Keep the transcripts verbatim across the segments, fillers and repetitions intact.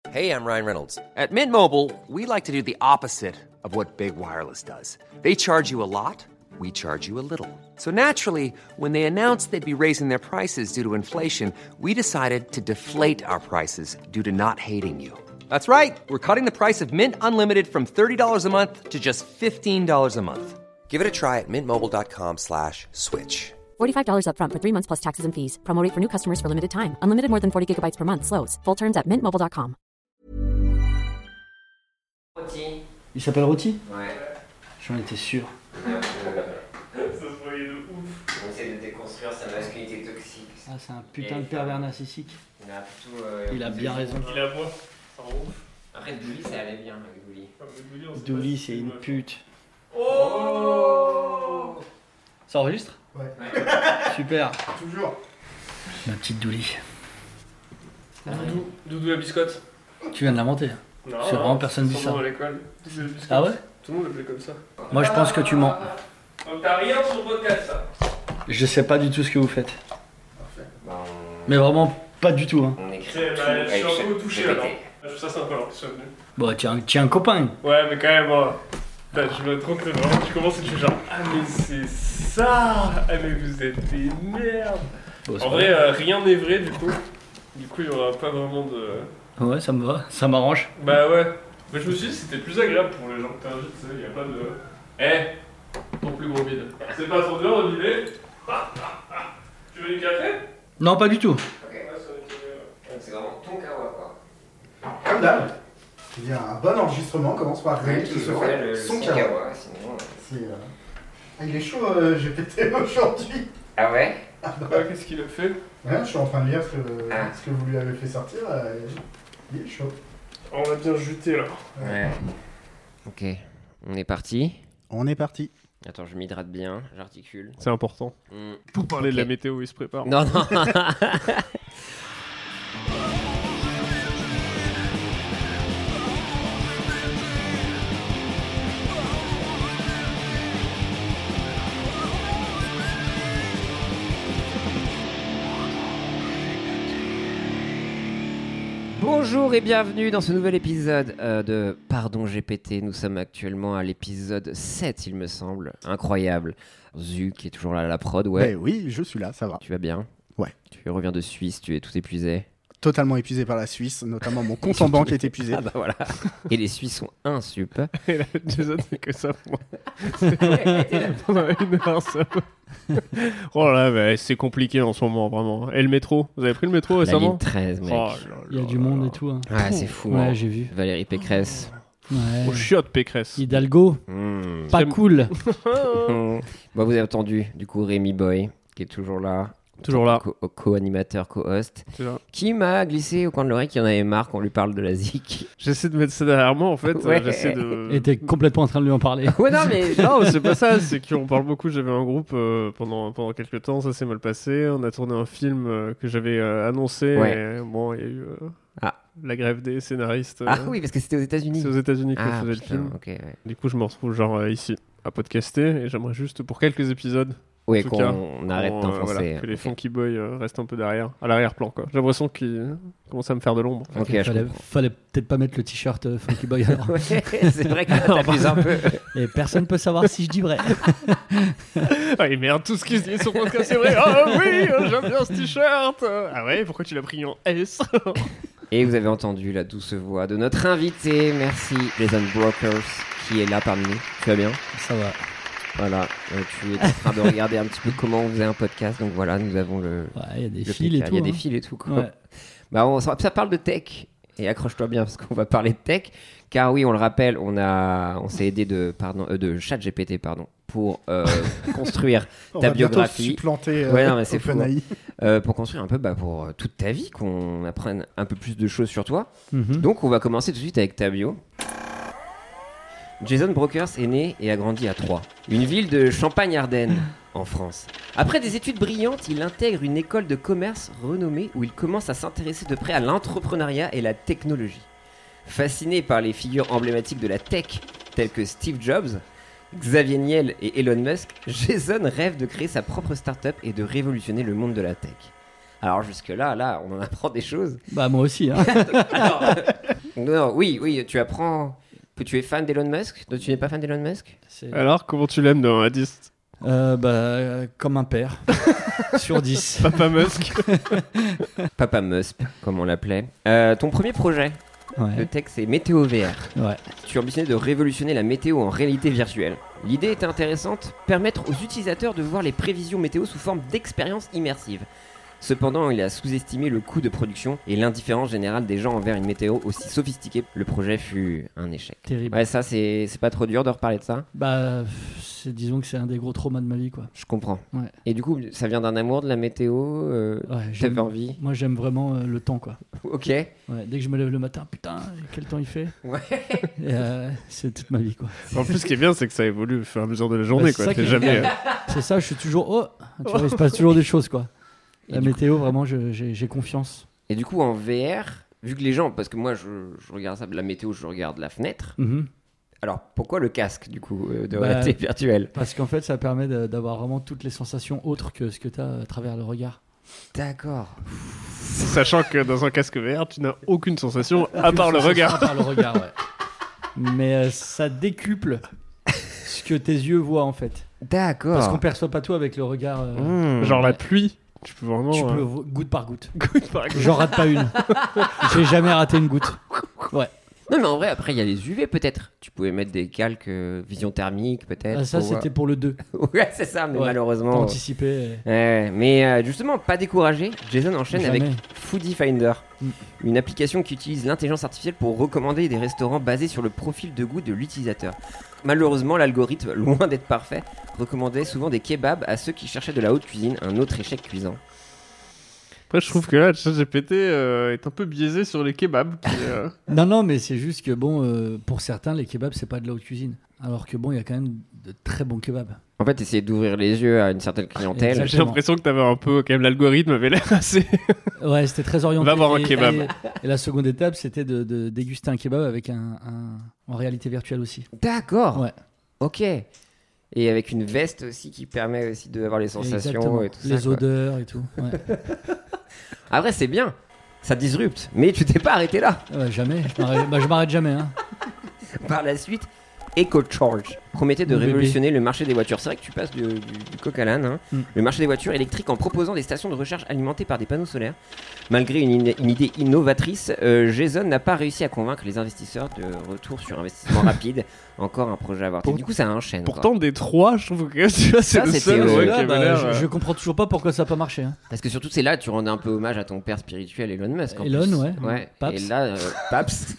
Hey, I'm Ryan Reynolds. At Mint Mobile, we like to do the opposite of what Big Wireless does. They charge you a lot, we charge you a little. So naturally, when they announced they'd be raising their prices due to inflation, we decided to deflate our prices due to not hating you. That's right. We're cutting the price of Mint Unlimited from thirty dollars a month to just fifteen dollars a month. Give it a try at mintmobile.com slash switch. forty-five dollars up front for three months plus taxes and fees. Promo rate for new customers for limited time. Unlimited more than forty gigabytes per month. Slows full terms at mint mobile dot com. Rôti. Il s'appelle Rôti ? Ouais. J'en étais sûr. Ça se voyait de ouf. On essaie de déconstruire sa masculinité toxique. Ah, c'est un putain de pervers narcissique. Il a, plutôt, euh, Il a bien raison. Il a moi. Ça rend ouf. Après, Douli, ça allait bien avec Douli. Douli, c'est une pute. Oh Ça enregistre ? Ouais. Super. Toujours. Ma petite Douli. Doudou, Doudou la biscotte. Tu viens de l'inventer. Non, C'est vraiment personne dit son ça. nom à l'école. Doudou la biscotte. Ah ouais ? Tout le monde l'appelait comme ça. Moi, je pense que tu mens. Donc t'as rien sur le podcast, ça. Je sais pas du tout ce que vous faites. Parfait. Bah, on... Mais vraiment pas du tout. Hein. on écrit C'est- tout bah, je avec suis un peu chaque touché G P T. alors. Je trouve ça sympa alors que tu sois venu. Bon, tiens, tiens, un copain. Ouais, mais quand même, moi. Putain, je veux trop que vraiment tu commences et tu fais genre ah, mais c'est ça. Ah, mais vous êtes des merdes. Bon, c'est En pas vrai, euh, rien n'est vrai du coup. Du coup, il y aura pas vraiment de. grave. Ouais, ça me va. Ça m'arrange. Bah ouais. Mais je me suis dit c'était plus agréable pour les gens que t'invites, tu sais, il y a pas de. Eh, ton plus gros bide. C'est pas ton dur de bider. Tu veux du café? Non, pas du tout. Ok. Ouais, ça va être, euh, Donc c'est vraiment ton kawa quoi. Comme d'hab. Il y a un bon enregistrement, commence par Ray qui se Ouais, fait le, son son kawa. kawa, sinon. euh. C'est, euh, ah, il est chaud, euh, G P T aujourd'hui. Ah ouais? Ouais, qu'est-ce qu'il a fait? Ouais, je suis en train de lire ce que, Ah. ce que vous lui avez fait sortir. euh, il est chaud. On a bien juté là. Ouais. Ok. On est parti. On est parti. Attends, je m'hydrate bien, j'articule. C'est important. Hmm. Pour parler de la Ok. météo, il se prépare. Non, non. Bonjour et bienvenue dans ce nouvel épisode euh, de Pardon G P T. Nous sommes actuellement à l'épisode sept, il me semble. Incroyable. Zu qui est toujours là à la prod, ouais. Ben oui, je suis là, ça va. Tu vas bien? Ouais. Tu reviens de Suisse, tu es tout épuisé. Totalement épuisé par la Suisse, notamment mon compte en banque est épuisé. Ah bah voilà. Et les Suisses sont insup. Et là, Jason, c'est que ça pour moi. Pendant une heure, ça. Oh là là, mais c'est compliqué en ce moment, vraiment. Et le métro? Vous avez pris le métro La récemment? ligne treize, mec. Oh là Il y a là du là monde là. et tout. Hein. Ouais, c'est fou. Ouais, hein. j'ai vu. Valérie Pécresse. Ouais. Au chiotte Pécresse. Hidalgo, Mmh. pas J'aime- cool. Mmh. Bah, vous avez entendu, du coup, Rémi Boy, qui est toujours là. Toujours là. Co- Co-animateur, co-host. C'est là. Qui m'a glissé au coin de l'oreille qu'il en avait marre qu'on lui parle de la zik. J'essaie de mettre ça derrière moi en fait. Ouais. euh, J'essaie de. Et t'es complètement en train de lui en parler. Ouais, non, mais. Non, c'est pas ça, c'est qu'on parle beaucoup. J'avais un groupe euh, pendant, pendant quelques temps, ça s'est mal passé. On a tourné un film euh, que j'avais euh, annoncé. Ouais. Et, bon, il y a eu euh, Ah. la grève des scénaristes. euh, Ah oui, parce que c'était aux États-Unis. C'est aux États-Unis qu'on Ah, faisait putain, le film. ok, ouais. Du coup, je me retrouve genre euh, ici à podcaster et j'aimerais juste pour quelques épisodes. Ouais, tout cas, qu'on arrête qu'on, euh, d'enfoncer. voilà, que les Ok. Funky Boys euh, restent un peu derrière, à l'arrière-plan quoi. J'ai l'impression qu'ils commencent à me faire de l'ombre. Ok, Il je fallait, comprends. fallait peut-être pas mettre le t-shirt euh, Funky Boy alors. Ouais, c'est vrai que là, t'abuses un peu. Et personne peut savoir si je dis vrai. Ah, il merde tout ce qu'il se dit sur podcast, c'est vrai. Ah oui, euh, j'aime bien ce t-shirt. Ah ouais, pourquoi tu l'as pris en S? Et vous avez entendu la douce voix de notre invité. Merci, Jason Brokers, qui est là parmi nous. Tu vas bien? Ça va. Voilà. Euh, tu es en train de regarder un petit peu comment on faisait un podcast. Donc voilà, nous avons le. Ouais, il y a des le fils et P K. tout. Il y a des hein. fils et tout. Quoi. Ouais. Bah, on, ça, ça parle de tech. Et accroche-toi bien parce qu'on va parler de tech. Car oui, on le rappelle, on, a, on s'est aidé de, pardon, euh, de ChatGPT pardon, pour euh, construire On ta va bientôt biographie. supplanter euh, Ouais, non, mais c'est fou, OpenAI. euh, pour construire un peu bah, pour euh, toute ta vie, qu'on apprenne un peu plus de choses sur toi. Mhm. Donc, on va commencer tout de suite avec ta bio. Jason Brokers est né et a grandi à Troyes, une ville de Champagne-Ardenne, en France. Après des études brillantes, il intègre une école de commerce renommée où il commence à s'intéresser de près à l'entrepreneuriat et la technologie. Fasciné par les figures emblématiques de la tech, telles que Steve Jobs, Xavier Niel et Elon Musk, Jason rêve de créer sa propre start-up et de révolutionner le monde de la tech. Alors jusque-là, là, on en apprend des choses. Bah moi aussi. Hein. Alors, Non, oui, oui, tu apprends que tu es fan d'Elon Musk. Donc tu n'es pas fan d'Elon Musk? C'est- Alors, comment tu l'aimes dans un dix? Euh, bah, euh, comme un père. Sur dix. Papa Musk. Papa Musk, comme on l'appelait. Euh, ton premier projet de Ouais. tech, c'est Météo V R. Ouais. Tu ambitionnais de révolutionner la météo en réalité virtuelle. L'idée était intéressante, permettre aux utilisateurs de voir les prévisions météo sous forme d'expérience immersive. Cependant, il a sous-estimé le coût de production et l'indifférence générale des gens envers une météo aussi sophistiquée. Le projet fut un échec. Terrible. Ouais, ça, c'est c'est pas trop dur de reparler de ça. Bah, c'est, disons que c'est un des gros traumas de ma vie, quoi. Je comprends. Ouais. Et du coup, ça vient d'un amour de la météo euh, Ouais, j'aime- T'avais envie Moi, j'aime vraiment euh, le temps, quoi. Ok. Ouais, dès que je me lève le matin, putain, quel temps il fait. Ouais. Et, euh, c'est toute ma vie, quoi. En plus, ce qui est bien, c'est que ça évolue au fur et à mesure de la journée. Bah, c'est quoi. ça T'es qui est jamais. génial. C'est ça, je suis toujours. Oh, tu vois, il se passe toujours des choses, quoi. Et La du météo, vraiment, je- j'ai, j'ai confiance. Et du coup, en V R, vu que les gens, parce que moi, je, je regarde ça, la météo, je regarde la fenêtre. Mhm. Alors, pourquoi le casque, du coup, euh, de Bah, réalité virtuelle? Parce qu'en fait, ça permet de- d'avoir vraiment toutes les sensations autres que ce que tu as à travers le regard. D'accord. Sachant que dans un casque V R, tu n'as aucune sensation à part le Sensation regard. À part le regard, ouais. Mais euh, ça décuple ce que tes yeux voient, en fait. D'accord. Parce qu'on perçoit pas tout avec le regard. euh, Mmh. Genre la pluie. Tu peux vraiment. Tu euh, peux vo- goutte par goutte. par exemple. J'en rate pas une. J'ai jamais raté une goutte. Ouais. Non, mais en vrai, après, il y a les U V, peut-être. Tu pouvais mettre des calques euh, vision thermique, peut-être. Ah, ça, pour, euh, c'était pour le deux. Ouais, c'est ça, mais Ouais, malheureusement. Pour anticiper. Ouais, ouais. Mais euh, justement, pas découragé, Jason enchaîne Jamais. avec Foodie Finder, Mm. une application qui utilise l'intelligence artificielle pour recommander des restaurants basés sur le profil de goût de l'utilisateur. Malheureusement, l'algorithme, loin d'être parfait, recommandait souvent des kebabs à ceux qui cherchaient de la haute cuisine, un autre échec cuisant. Après, je trouve que là, ChatGPT euh, est un peu biaisé sur les kebabs. Qui, euh, Non, non, mais c'est juste que, bon, euh, pour certains, les kebabs, c'est pas de la haute cuisine. Alors que, bon, il y a quand même de très bons kebabs. En fait, essayer d'ouvrir les yeux à une certaine clientèle. Exact. J'ai l'impression que t'avais un peu. Quand même, l'algorithme avait l'air assez. Ouais, c'était très orienté. Va voir un Et- kebab. Et, et la seconde étape, c'était de, de déguster un kebab avec un, un- en réalité virtuelle aussi. D'accord. Ouais. Ok. Et avec une veste aussi qui permet aussi d'avoir les sensations Exactement. et tout Les ça. quoi. odeurs et tout. Ouais. Après, c'est bien. Ça disrupte. Mais tu t'es pas arrêté là. Ouais, jamais. Je m'arrête, bah, je m'arrête jamais. Hein. Par la suite, EcoCharge promettait de Mon bébé. révolutionner le marché des voitures. C'est vrai que tu passes du, du, du coq à l'âne. Hein. Mm. Le marché des voitures électriques en proposant des stations de recharge alimentées par des panneaux solaires. Malgré une, in- une idée innovatrice, euh, Jason n'a pas réussi à convaincre les investisseurs de retour sur investissement rapide. Encore un projet à voir. Pour- Du coup, ça enchaîne. quoi. Pourtant, des trois, je trouve que tu vois, c'est Ça, le c'était, seul euh, ouais, Là, qui avait bah, l'air. je, euh, je comprends toujours pas pourquoi ça n'a pas marché. Hein. Parce que surtout, c'est là tu rendais un peu hommage à ton père spirituel Elon Musk. en Elon, plus. ouais. ouais. Paps. Et là, euh, Paps,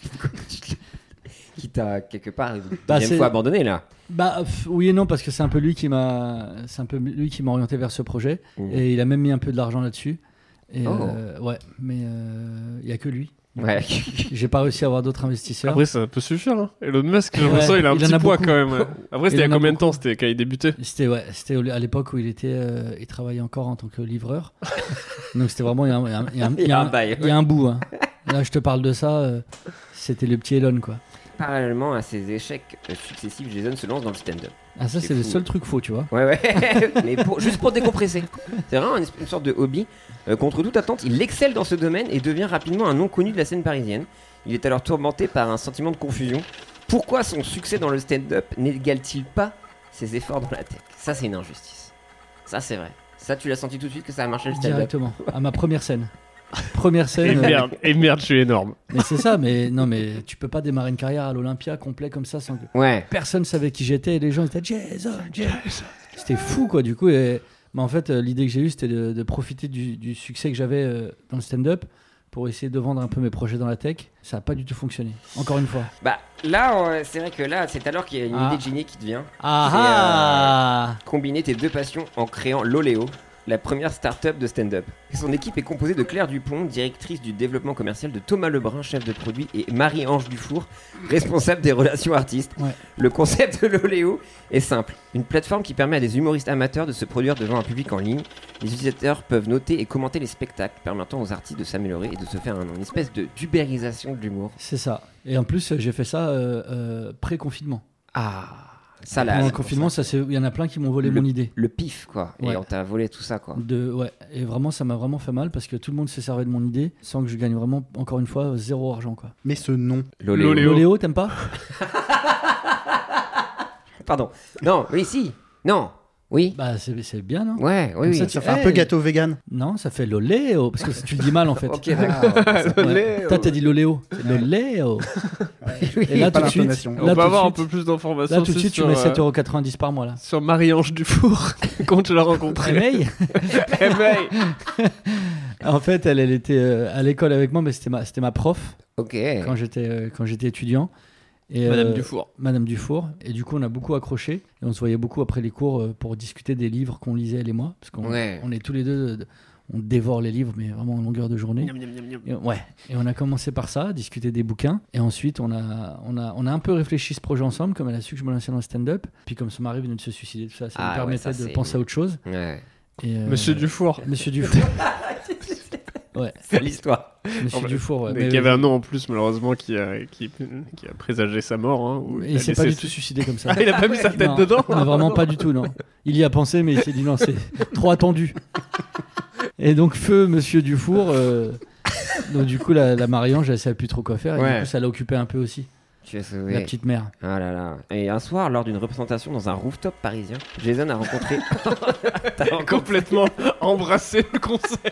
qui t'a quelque part une Bah, deuxième c'est- fois abandonné là. Bah pff, oui et non parce que c'est un peu lui qui m'a, c'est un peu lui qui m'a orienté vers ce projet Mmh. et il a même mis un peu de l'argent là-dessus. Et Oh. euh, ouais, mais euh, il y a que lui. Ouais. J'ai pas réussi à avoir d'autres investisseurs. Après, ça peut suffire. Hein. Elon Musk, j'ai Ouais, l'impression il a un il en petit a poids beaucoup. quand même. ouais. Après, c'était il y Il a en a combien de temps? beaucoup. C'était quand il débutait. C'était ouais, c'était au- à l'époque où il était, euh, il travaillait encore en tant que livreur. Donc c'était vraiment il y a un, il y a un- il y a un- Il y a un bail, il y a un bout. Hein. Là je te parle de ça, euh, c'était le petit Elon quoi. Parallèlement à ces échecs euh, successifs, Jason se lance dans le stand-up. Ah ça C'est c'est le fou. seul truc faux tu vois. Ouais, ouais. Mais pour- juste pour décompresser. C'est vraiment une, une sorte de hobby. Euh, contre toute attente, il excelle dans ce domaine et devient rapidement un nom connu de la scène parisienne. Il est alors tourmenté par un sentiment de confusion. Pourquoi son succès dans le stand-up n'égale-t-il pas ses efforts dans la tech? Ça, c'est une injustice. Ça, c'est vrai. Ça, tu l'as senti tout de suite que ça a marché le stand-up? Directement à ma première scène. Première Et scène. euh, merde, et merde, je suis énorme. Mais c'est ça, mais non, mais tu peux pas démarrer une carrière à l'Olympia complet comme ça sans que Ouais. personne savait qui j'étais et les gens étaient Jason, Jason. C'était fou quoi, du coup. Et... Mais en fait, euh, l'idée que j'ai eue, c'était de, de profiter du, du succès que j'avais euh, dans le stand-up pour essayer de vendre un peu mes projets dans la tech. Ça n'a pas du tout fonctionné. Encore une fois. Bah, là, on- c'est vrai que là, c'est alors qu'il y a une Ah. idée de génie qui te vient. Ah C'est, ah Combiner tes deux passions en créant l'Oléo, la première start-up de stand-up. Son équipe est composée de Claire Dupont, directrice du développement commercial, de Thomas Lebrun, chef de produit, et Marie-Ange Dufour, responsable des relations artistes. Ouais. Le concept de l'Oléo est simple. Une plateforme qui permet à des humoristes amateurs de se produire devant un public en ligne. Les utilisateurs peuvent noter et commenter les spectacles, permettant aux artistes de s'améliorer et de se faire un- une espèce de d'ubérisation de l'humour. C'est ça. Et en plus, j'ai fait ça euh, euh, pré-confinement. Ah, Ça, là, Pendant le c'est pour confinement, ça. ça, c'est- il y en a plein qui m'ont volé Le- mon idée. Le pif, quoi. Et Ouais. on t'a volé tout ça, quoi. De, ouais. Et vraiment, ça m'a vraiment fait mal parce que tout le monde s'est servi de mon idée sans que je gagne vraiment, encore une fois, zéro argent. Quoi. Mais ce nom. Loléo. Loléo. Loléo, t'aimes pas? Pardon. Non, oui, si. Non. Oui. Bah, c'est, c'est bien, non? Ouais, oui, Comme oui. ça, tu- Ça fait un Hey. peu gâteau vegan. Non, ça fait Loléo parce que tu le dis mal en fait. Ok, d'accord. Ouais. Toi, t'as dit Loléo. C'est Loléo. Et là, Pas tout de suite, l'intonation. On là, peut tout de avoir un suite- peu plus d'informations là, tout de aussi suite, tu sur, mets euh, sept euros quatre-vingt-dix par mois là. sur Marie-Ange Dufour, quand tu l'as rencontrée. Réveil. Réveil. En fait, elle, elle était euh, à l'école avec moi, mais c'était ma, c'était ma prof Ok. quand j'étais, euh, quand j'étais étudiant. Et, Madame euh, Dufour. Madame Dufour. Et du coup, on a beaucoup accroché. Et on se voyait beaucoup après les cours euh, pour discuter des livres qu'on lisait, elle et moi. Parce qu'on Ouais. on est tous les deux, euh, on dévore les livres, mais vraiment en longueur de journée. Et, ouais. Et on a commencé par ça, discuter des bouquins. Et ensuite, on a, on a, on a un peu réfléchi ce projet ensemble, comme elle a su que je me lançais dans le stand-up. Puis comme son mari venait de se suicider, tout ça, ça Ah me ouais, permettait ça, de c'est- penser à autre chose. Ouais. Et, euh, Monsieur Dufour. Monsieur Dufour. Ouais, C'est l'histoire. Monsieur Oh, bah, Dufour. Ouais. Mais Mais, qui avait un nom en plus, malheureusement, qui a, qui, qui a présagé sa mort. Hein, ou Et il il a s'est pas du laissé- tout suicidé comme ça. Ah, il a pas mis sa tête Non, dedans. non, vraiment pas du tout, non. Il y a pensé, mais il s'est dit non, c'est trop attendu. Et donc, feu Monsieur Dufour. euh, Donc, du coup, la, la Marie-Ange, elle savait plus trop quoi faire. Et Ouais. du coup, ça l'a occupé un peu aussi, Tu as sauvé. la petite mère. Ah là là. Et un soir, lors d'une représentation dans un rooftop parisien, Jason a rencontré. T'as rencontré- Complètement embrassé le concept.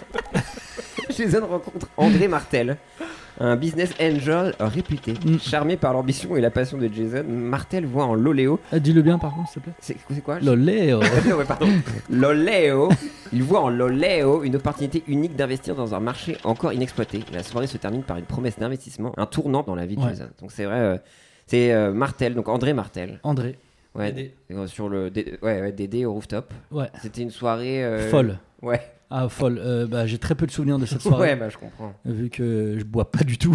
Jason rencontre André Martel, un business angel réputé. Mm. Charmé par l'ambition et la passion de Jason, Martel voit en Loléo. Ah, dis-le bien, par contre, s'il te plaît. C'est c'est quoi Loléo. Ouais, pardon. Loléo. Il voit en Loléo une opportunité unique d'investir dans un marché encore inexploité. La soirée se termine par une promesse d'investissement, un tournant dans la vie de Ouais. Jason. Donc c'est vrai, euh, c'est euh, Martel, donc André Martel. André. Ouais, Dédé. euh, sur le Dé- ouais, ouais, Dédé au rooftop. Ouais. C'était une soirée euh, Folle. Ouais. Ah, folle. Euh, bah, j'ai très peu de souvenirs de cette soirée. Ouais, bah je comprends. Vu que je bois pas du tout.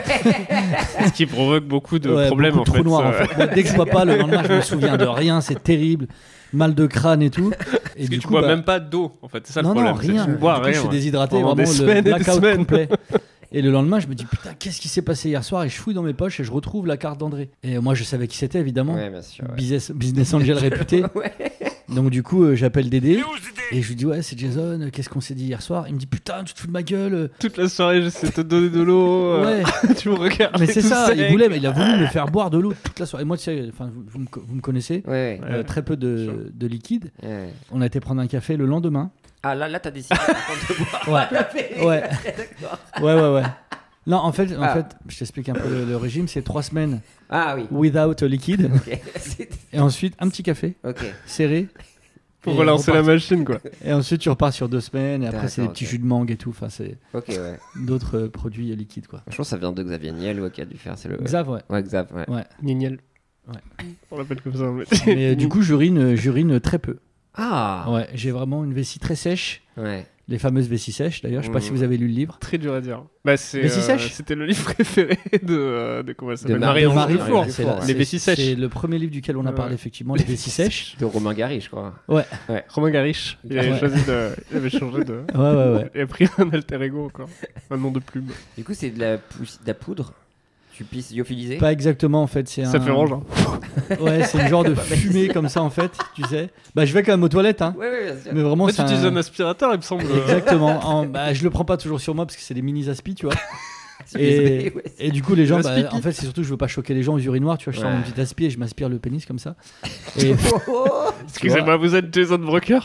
Ce qui provoque beaucoup de Ouais, problèmes beaucoup en de trous fait. noirs, en ça. fait. Moi, dès que je bois pas, le lendemain, je me souviens de rien. C'est terrible. Mal de crâne et tout. Et Parce que du tu coup, bois bah, même pas d'eau en fait. C'est ça non, le non, problème. c'est rien. que Tu bois Du coup, rien. je suis ouais. déshydraté, Pendant vraiment des le semaines et des blackout semaines. complet. Et le lendemain, je me dis putain, qu'est-ce qui s'est passé hier soir? Et je fouille dans mes poches et je retrouve la carte d'André. Et moi, je savais qui c'était évidemment. Ouais, bien sûr. ouais. Business, business angel réputé. Ouais. Donc du coup, euh, j'appelle Dédé et je lui dis ouais, c'est Jason. euh, Qu'est-ce qu'on s'est dit hier soir? Il me dit putain, tu te fous de ma gueule. euh. Toute la soirée, j'essaie de te donner de l'eau. euh, Ouais. Tu me regardes. Mais c'est tout ça. sec. Il voulait, mais il a voulu me faire boire de l'eau toute la soirée. Et moi, tu sais, enfin, vous, vous me, co- vous me connaissez. Ouais, ouais. euh, très peu de, de liquide. Ouais. On a été prendre un café le lendemain. Ah là, là t'as décidé par contre, de boire. Ouais. Ouais. Ouais, ouais, ouais. Non, en fait, en Ah. fait, je t'explique un peu le, le régime. C'est trois semaines Ah oui. without liquide. Ok. C'est- Et ensuite, un petit café Ok. serré. Pour Et relancer la repartir. machine quoi. Et ensuite, tu repars sur deux semaines. Et après, c'est des D'accord, petits ok. jus de mangue et tout. Enfin, c'est Ok, ouais. d'autres euh, produits liquides, quoi. Je pense que ça vient de Xavier Niel ouais, qui a dû faire. C'est le. Xav, ouais. Ouais, Xav, ouais. Ouais. Nignel. Ouais. On l'appelle comme ça. Mais, Mais euh, du coup, j'urine, j'urine très peu. Ah Ouais, j'ai vraiment une vessie très sèche. Ouais. Les fameuses vessies sèches, d'ailleurs. Je sais pas Mmh. si vous avez lu le livre. très dur à dire. Bah, c'est, Vessie euh, sèche c'était le livre préféré de, euh, de comment elle s'appelle De Marie- Marie-Ange Marie- Dufour. Marie- C'est la- Les c'est- vessies sèches. C'est le premier livre duquel on a Ouais. parlé, effectivement, les vessies sèches. De Romain Gary, je crois. Ouais, Romain Garish. Il avait Ouais. choisi de. Il avait changé de. ouais, ouais. ouais. Il a pris un alter ego encore. Un nom de plume. Du coup, c'est de la, pou- de la poudre. Tu pisses lyophilisé. Pas exactement, en fait. C'est Ça un... fait range. Hein. Ouais, c'est une genre de fumée comme ça, en fait, tu sais. Bah, je vais quand même aux toilettes, hein. Ouais, ouais, bien sûr. Mais vraiment, En fait, c'est tu utilises un... un aspirateur, il me semble. Exactement. En- Bah, je le prends pas toujours sur moi parce que c'est des mini aspi, tu vois. Tu les Et, mets, ouais, c'est- et du coup, les gens, Le bah, aspipi. en fait, c'est surtout que je veux pas choquer les gens aux urinoirs, tu vois. Je sors Ouais. mon petit aspi et je m'aspire le pénis comme ça. Et, Excusez-moi, vous êtes Jason Brokers.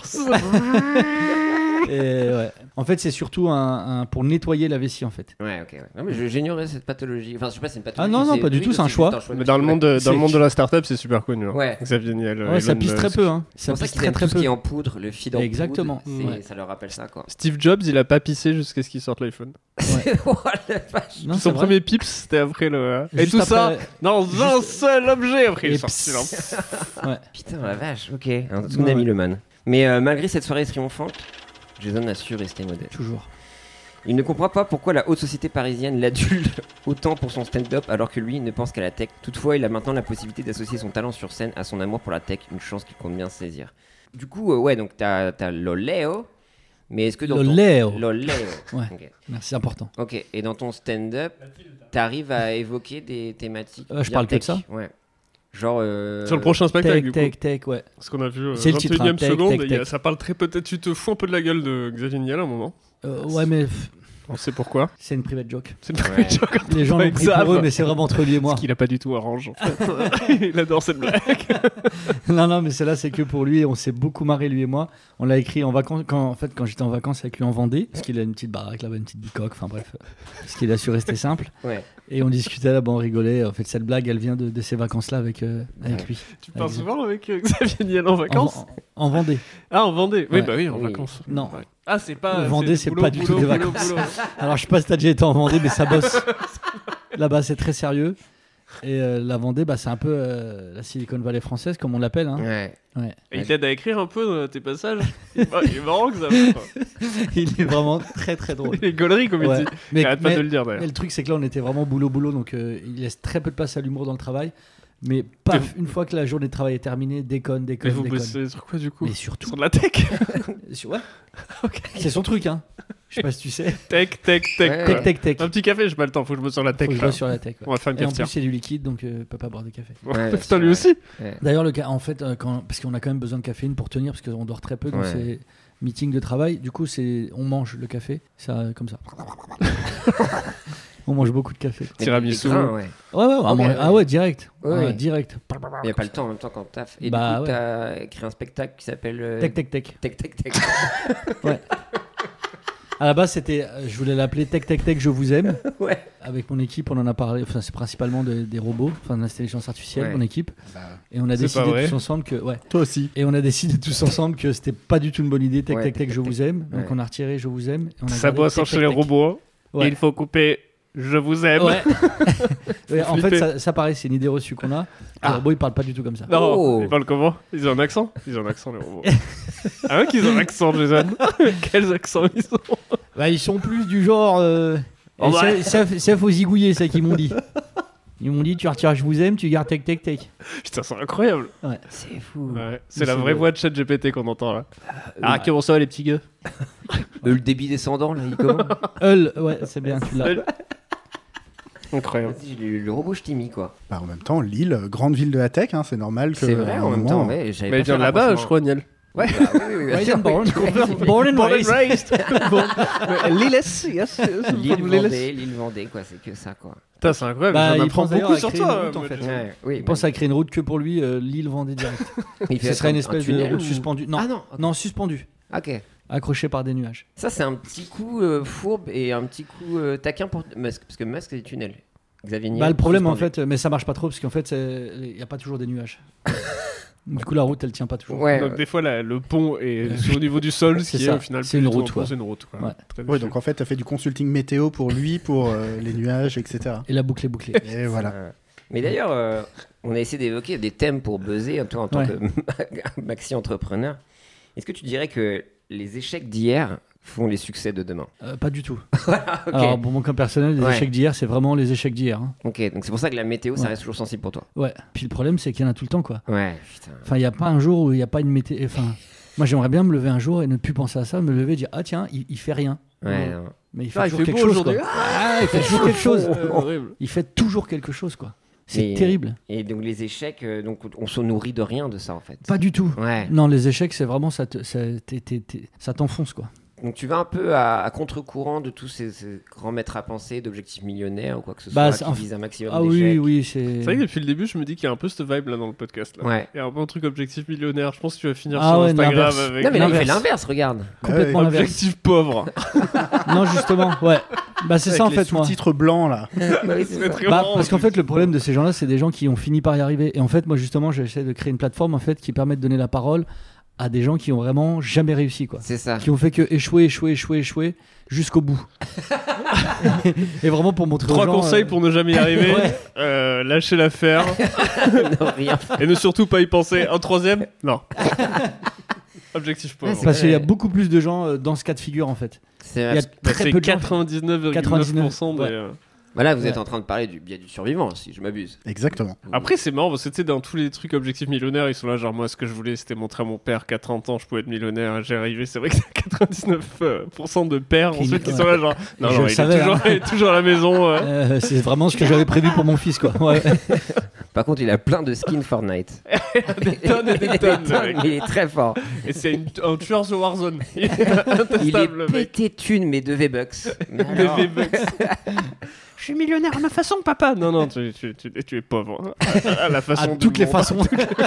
et ouais. En fait, c'est surtout un, un- pour nettoyer la vessie, en fait. Ouais, ok. Ouais. Non, mais je- j'ignorais cette pathologie. Enfin, je sais pas, c'est une pathologie. Ah non, non, c'est- pas du oui, tout, c'est un juste choix. Mais dans le monde, de, dans C'est- le monde de la startup, c'est super connu. hein. Ouais. Xavier Niel. Ouais, ça Elon pisse très Musk. peu, hein. C'est Ça pour ça pisse qu'ils très aiment très tout ce qui est peu. en poudre, le feed en Exactement. poudre. c'est- Ouais. Ça leur rappelle ça, quoi. Steve Jobs, il a pas pissé jusqu'à ce qu'il sorte l'iPhone. Oh la vache. Non, c'est Son vrai. premier pips, c'était après le. Et Juste tout ça après- dans un juste- seul objet. Après, il Et est sorti. pss. là. Ouais. Putain, la vache, ok. Un Ouais, tsunami ouais. le man. Mais euh, malgré cette soirée triomphante, Jason a su rester modeste. Toujours. Il ne comprend pas pourquoi la haute société parisienne l'adule autant pour son stand-up alors que lui ne pense qu'à la tech. Toutefois, il a maintenant la possibilité d'associer son talent sur scène à son amour pour la tech, une chance qu'il compte bien saisir. Du coup, euh, ouais, donc t'as, t'as Loléo, mais est-ce que dans Loléo. ton... Loléo. Ouais. Ok. Merci, c'est important. Ok, et dans ton stand-up, t'arrives à évoquer des thématiques Euh, je bien parle que de tech. ça Ouais. Genre. Euh... Sur le prochain spectacle, Tech, du coup. tech, tech, ouais. Parce qu'on a vu euh, C'est le titre, vingt et unième hein, tech, seconde, tech, et il y a- tech. ça parle très peut-être, tu te fous un peu de la gueule de Xavier Niel à un moment. Euh, ouais, mais pff, On sait pourquoi. c'est une private joke. C'est une Ouais. vraie joke. Les gens l'ont Avec pris Xav. pour eux, mais c'est vraiment entre lui et moi. Parce qu'il a pas du tout arrange, en fait. Il adore cette blague. Non, non, mais celle-là, c'est que pour lui. On s'est beaucoup marré, lui et moi. On l'a écrit en vacances, quand, en fait, quand j'étais en vacances avec lui en Vendée, parce qu'il a une petite baraque là-bas, une petite bicoque, enfin bref, euh, parce qu'il a su rester simple. Ouais. Et on discutait là-bas, on rigolait. En fait, cette blague, elle vient de, de ces vacances-là avec, euh, avec Ouais. lui. Tu pars Exact. souvent avec euh, Xavier Niel en En, vacances en- en Vendée. Ah, en Vendée. Oui, Ouais. bah oui, en Oui. vacances. Non. Ouais. Ah, c'est pas. Vendée, c'est boulot, pas du tout boulot, des boulot, vacances. boulot. Alors, je sais pas si t'as déjà été en Vendée, mais ça bosse. Là-bas, c'est très sérieux. Et euh, la Vendée, bah, c'est un peu euh, la Silicon Valley française, comme on l'appelle. Hein. Ouais. Ouais. Et il t'aide à écrire un peu euh, tes passages. il est mar- il est marrant que ça. Enfin, Il est vraiment très très drôle. il est gaulerie, comme Ouais. il dit. Mais, Arrête pas mais- de le dire, mais d'ailleurs. le truc, c'est que là, on était vraiment boulot-boulot, donc euh, il laisse très peu de place à l'humour dans le travail. Mais paf, une fois que la journée de travail est terminée, déconne, Mais déconne, vous déconne. bossez sur quoi, du coup Mais surtout, Sur de la tech. sur- ouais. C'est son truc, hein. Je sais pas si tu sais. Tech, tech, tech. Ouais. quoi. Tech, tech, tech. Un petit café, j'ai pas le temps, faut que je bosse sur la Faut tech. que je là. bosse sur la tech. ouais. On va faire une Et en cafetière. plus, c'est du liquide, donc euh, peut pas boire de café. Ouais, Putain, c'est lui vrai. aussi. Ouais. D'ailleurs, le cas, en fait, euh, quand, parce qu'on a quand même besoin de caféine pour tenir, parce qu'on dort très peu dans Ouais. ces meetings de travail. Du coup, c'est, on mange le café, ça, comme ça. On mange beaucoup de café. Mais Tiramisu. les grains, ouais. Ouais, ouais, on Ok, mange- ouais. ah ouais, direct. Ouais, Ouais, ouais. direct. Il n'y a pas le temps en même temps quand taf. Et Bah, du coup, ouais. t'as écrit un spectacle qui s'appelle. euh, Tech, tech, tech. Tech, tech, tech. À la base, c'était, euh, je voulais l'appeler Tech, tech, tech, je vous aime. Ouais. Avec mon équipe, on en a parlé. Enfin, c'est principalement de- des robots, enfin de l'intelligence artificielle, Ouais. mon équipe. Bah, Et on a C'est décidé pas vrai. tous ensemble que, ouais. toi aussi. Et on a décidé tous ensemble que c'était pas du tout une bonne idée. Tech, Ouais, tech, tech, tech, je tech, vous aime. Donc ouais. on a retiré je vous aime. Et on a Ça gardé bosse Tech, chez tech, les tech. robots. Ouais. Et il faut couper. Je vous aime. Ouais. Ouais, en flipper. fait, ça, ça pareil, c'est une idée reçue qu'on a. Les Ah. robots, ils parlent pas du tout comme ça. Non, Oh. ils parlent comment Ils ont un accent Ils ont un accent, les robots. Ah ouais, qu'ils ont un accent, Jason. Quels accents ils ont Bah, ils sont plus du genre. Euh... En vrai. ça, ça, ça, faut zigouiller, c'est ça qu'ils m'ont dit. Ils m'ont dit, tu retires je vous aime, tu gardes Tech, tech, tech. Putain, c'est incroyable. C'est fou. Ouais. C'est Mais la c'est vraie le- voix de ChatGPT qu'on entend là. Ah, ouais. comment ça va, les petits gars Euh, le débit descendant, là, il commence. Hull, ouais, c'est bien, tu l'as. Incroyable. Vas-y, j'ai le, le robot ch'timi, quoi. Bah, en même temps, Lille, euh, grande ville de la tech, hein, c'est normal que. C'est vrai, à un en même moment, temps, ouais. j'avais Mais pas il vient fait de là-bas, rapprochement. je crois, Niel. Ouais, bah, oui, oui, oui, Right bien and sûr, born. oui. Born and raised. Lille, yes, yes. L'île Vendée, l'île Vendée, quoi, c'est que ça, quoi. Putain, c'est incroyable. Bah, J'en il apprends pense d'ailleurs beaucoup à sur créer toi. une route, euh, en fait. Jason. Ouais, oui, Il pense à créer une route que pour lui, euh, l'île Vendée direct. il fait Ce serait une un- un espèce de tunnel route ou- suspendue. Non, Ah non, non, suspendue. ok. Accrochée par des nuages. Ça, c'est un petit coup euh, fourbe et un petit coup euh, taquin pour Musk, parce que Musk, c'est des tunnels. Xavier Niel. Bah, le problème, en suspendu. fait, mais ça marche pas trop parce qu'en fait, il n'y a pas toujours des nuages. Du coup, la route, elle tient pas toujours. Ouais, Donc, ouais. des fois, la- le pont est sur au niveau du sol, ce C'est qui est ça. au final. C'est plus une du tout route, un pont, ouais. C'est une route, quoi. Ouais. Très Ouais, déçu. donc en fait, t'as fait du consulting météo pour lui, pour euh, les nuages, et cetera. Et la boucle est bouclée. Et voilà. Euh, Mais d'ailleurs, euh, on a essayé d'évoquer des thèmes pour buzzer, toi en tant Ouais. que maxi-entrepreneur. Est-ce que tu dirais que les échecs d'hier font les succès de demain? Euh, pas du tout. Ok, Alors, pour mon cas personnel, les Ouais. échecs d'hier, c'est vraiment les échecs d'hier. hein. ok, donc c'est pour ça que la météo, ça Ouais. reste toujours sensible pour toi. Ouais. Puis le problème, c'est qu'il y en a tout le temps, quoi. Ouais, putain. Enfin, il n'y a pas un jour où il n'y a pas une météo. Enfin, moi, j'aimerais bien me lever un jour et ne plus penser à ça, me lever et dire, ah tiens, il, il fait rien. Ouais, Ouais. non. Mais il fait Ah, il toujours fait quelque beau chose, quoi. aujourd'hui. Ah, il fait toujours quelque chose. C'est horrible. Il fait toujours quelque chose, quoi. C'est Mais- terrible. Et donc les échecs, euh, donc on se nourrit de rien de ça en fait. Pas du tout. Ouais. Non, les échecs, c'est vraiment ça, te- ça, t'es- t'es- t'es- ça t'enfonce, quoi. Donc tu vas un peu à, à contre-courant de tous ces, ces grands maîtres à penser, d'objectifs millionnaires ou quoi que ce Bah, soit c'est- qui en- visent un maximum Ah oui, d'échecs. oui, c'est. C'est vrai que depuis le début, je me dis qu'il y a un peu cette vibe là dans le podcast. Là. Ouais. Il y a un peu un truc objectif millionnaire. Je pense que tu vas finir Ah sur ouais, Instagram l'inverse. avec Non mais là il fait L'inverse. l'inverse, regarde. Complètement Ouais, l'inverse. objectif pauvre. Non, justement, ouais. Bah, c'est Avec ça, en les fait, moi. sous-titres blancs, là. Oui, c'est C'est ça. très Bah, marrant, parce en qu'en plus. fait, le problème de ces gens-là, c'est des gens qui ont fini par y arriver. Et en fait, moi, justement, j'essaie de créer une plateforme en fait, qui permet de donner la parole à des gens qui ont vraiment jamais réussi, quoi. C'est ça. Qui ont fait que échouer, échouer, échouer, échouer jusqu'au bout. Et vraiment pour montrer Trois aux gens, conseils euh, pour ne jamais y arriver. Ouais. Euh, lâcher l'affaire Non, rien. et ne surtout pas y penser. Un troisième Non. Objectif pauvre. Ouais, Parce qu'il y a Ouais. beaucoup plus de gens euh, dans ce cas de figure, en fait. C'est Il y a Bah, très c'est peu de gens. quatre-vingt-dix-neuf virgule neuf pour cent des. Ouais. euh, Voilà, vous êtes Ouais. en train de parler du biais du survivant, si je m'abuse. Exactement. Après, c'est marrant parce que tu sais, dans tous les trucs objectifs millionnaires, ils sont là, genre, moi, ce que je voulais, c'était montrer à mon père qu'à trente ans, je pouvais être millionnaire. J'ai arrivé, c'est vrai que c'est quatre-vingt-dix-neuf pour cent de pères Qui- ensuite qui ouais. sont là, genre, non, Je non, le il, savais, est toujours, hein. il est toujours à la maison. euh. Euh, c'est vraiment ce que j'avais prévu pour mon fils, quoi. Ouais. Par contre, il a plein de skins Fortnite. Des tonnes et des tonnes, le mec. Mais il est très fort. Et c'est une- un tueur de Warzone. Il est Il intestable, le est mec. pété de thunes, mais de V-Bucks. Mais Des alors- V-Bucks. Je suis millionnaire à ma façon, papa. Non, non, tu, tu, tu, tu es pauvre. À la façon À du toutes les monde. façons.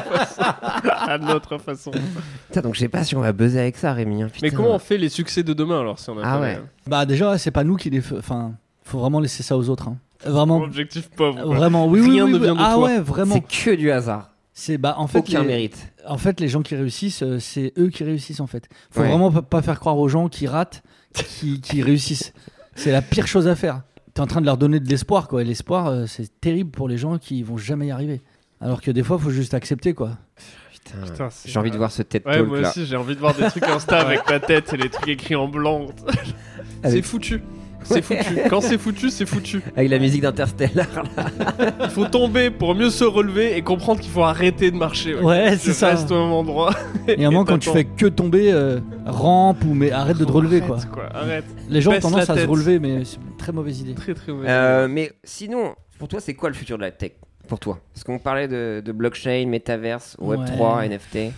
À notre façon. Putain, donc je sais pas si on va buzzer avec ça, Rémi. hein, Mais putain. comment on fait les succès de demain alors si on a Ah pas ouais. les- Bah déjà, c'est pas nous qui les. f- Enfin, faut vraiment laisser ça aux autres. Hein. Vraiment. Objectif pauvre. quoi. Vraiment, oui, oui, Rien oui, ne oui. vient de ah toi. ouais, vraiment. C'est que du hasard. C'est bah en fait Aucun les, mérite. en fait les gens qui réussissent, euh, c'est eux qui réussissent en fait. Faut Ouais. vraiment pas- pas faire croire aux gens qui ratent, qui, qui réussissent. C'est la pire chose à faire. T'es en train de leur donner de l'espoir quoi. Et l'espoir, euh, c'est terrible pour les gens qui vont jamais y arriver. Alors que des fois, faut juste accepter quoi. Putain, Putain, c'est- j'ai envie de voir ce TED Ouais, Talk moi là. aussi j'ai envie de voir des trucs Insta avec ta tête et les trucs écrits en blanc. C'est Avec- foutu. C'est foutu. Quand c'est foutu, c'est foutu. Avec la musique d'Interstellar là. Il faut tomber pour mieux se relever et comprendre qu'il faut arrêter de marcher. Ouais, Tu c'est ça. restes au même endroit. Et à un moment, quand tu t'attends. fais que tomber, euh, rampe ou mais arrête de te relever quoi. Arrête, quoi. Arrête. Les gens ont Baisse tendance la à se tête. relever, mais c'est une très mauvaise idée. Très très mauvais. Euh, mais sinon, pour toi, c'est quoi le futur de la tech? Pour toi? Parce qu'on parlait de, de blockchain, métaverse, web Ouais. trois, N F T.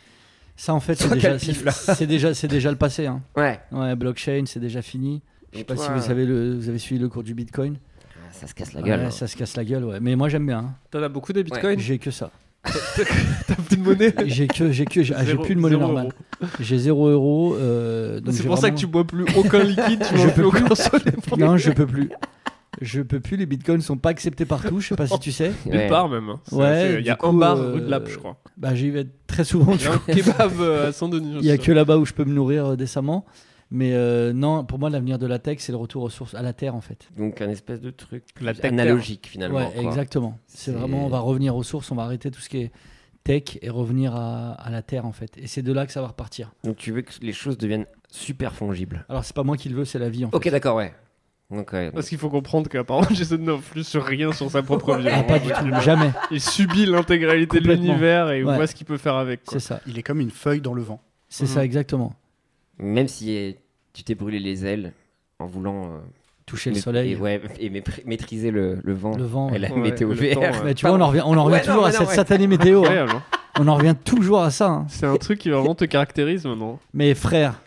Ça en fait, c'est Toi, déjà, quel pif, là. c'est c'est déjà, c'est déjà le passé. Hein. Ouais. Ouais, blockchain, c'est déjà fini. Je sais Et pas toi, si vous savez le, vous avez suivi le cours du Bitcoin. ah, ça se casse la gueule. Ouais, hein. ça se casse la gueule, ouais. Mais moi j'aime bien. hein. T'en as beaucoup de bitcoins. J'ai que ça. T'as plus de monnaie. J'ai que, j'ai que, j'ai ah, j'ai Zéro- plus de monnaie zéro normale. euro. J'ai zéro euro. euh, donc C'est j'ai pour ça vraiment- que tu bois plus aucun liquide, tu Je bois peux plus plus. aucun soleil. Non, je peux plus. Je peux plus. Les bitcoins sont pas acceptés partout. Je sais pas si tu sais. Nulle Ouais. part même. hein. C'est- Ouais, c'est- Il y a du un coup, bar euh, rue de Lappe, je crois. Bah j'y vais très souvent. Il Du y a un coup. kebab euh, à Saint-Denis. Il y a aussi. que là-bas où je peux me nourrir euh, décemment. Mais euh, non, pour moi l'avenir de la tech, c'est le retour aux sources, à la terre en fait. Donc un espèce de truc La plus tech analogique finalement. Ouais, quoi. exactement. C'est C'est- vraiment, on va revenir aux sources, on va arrêter tout ce qui est tech et revenir à, à la terre en fait. Et c'est de là que ça va repartir. Donc tu veux que les choses deviennent super fongibles. Alors c'est pas moi qui le veux, c'est la vie en fait. Ok, d'accord, ouais. Donc, ouais. Parce qu'il faut comprendre qu'apparemment Jason n'influe sur rien sur sa propre vie. Ah, pas du tout, jamais. Il subit l'intégralité de Complètement. l'univers et il Ouais. voit ce qu'il peut faire avec. quoi. C'est ça, Il est comme une feuille dans le vent. c'est Mhm. ça exactement. Même si euh, tu t'es brûlé les ailes en voulant euh, Toucher le mait- soleil, et, ouais, et mépr- maîtriser le, le vent le vent. et ouais. la Ouais, météo le V R. temps, ouais. Mais tu vois, on en revient, on en revient Ouais, toujours non, à mais cette non, ouais. satanée météo. hein. Incroyable, hein. On en revient toujours à ça. hein. C'est un truc qui vraiment te caractérise maintenant. Mais frère,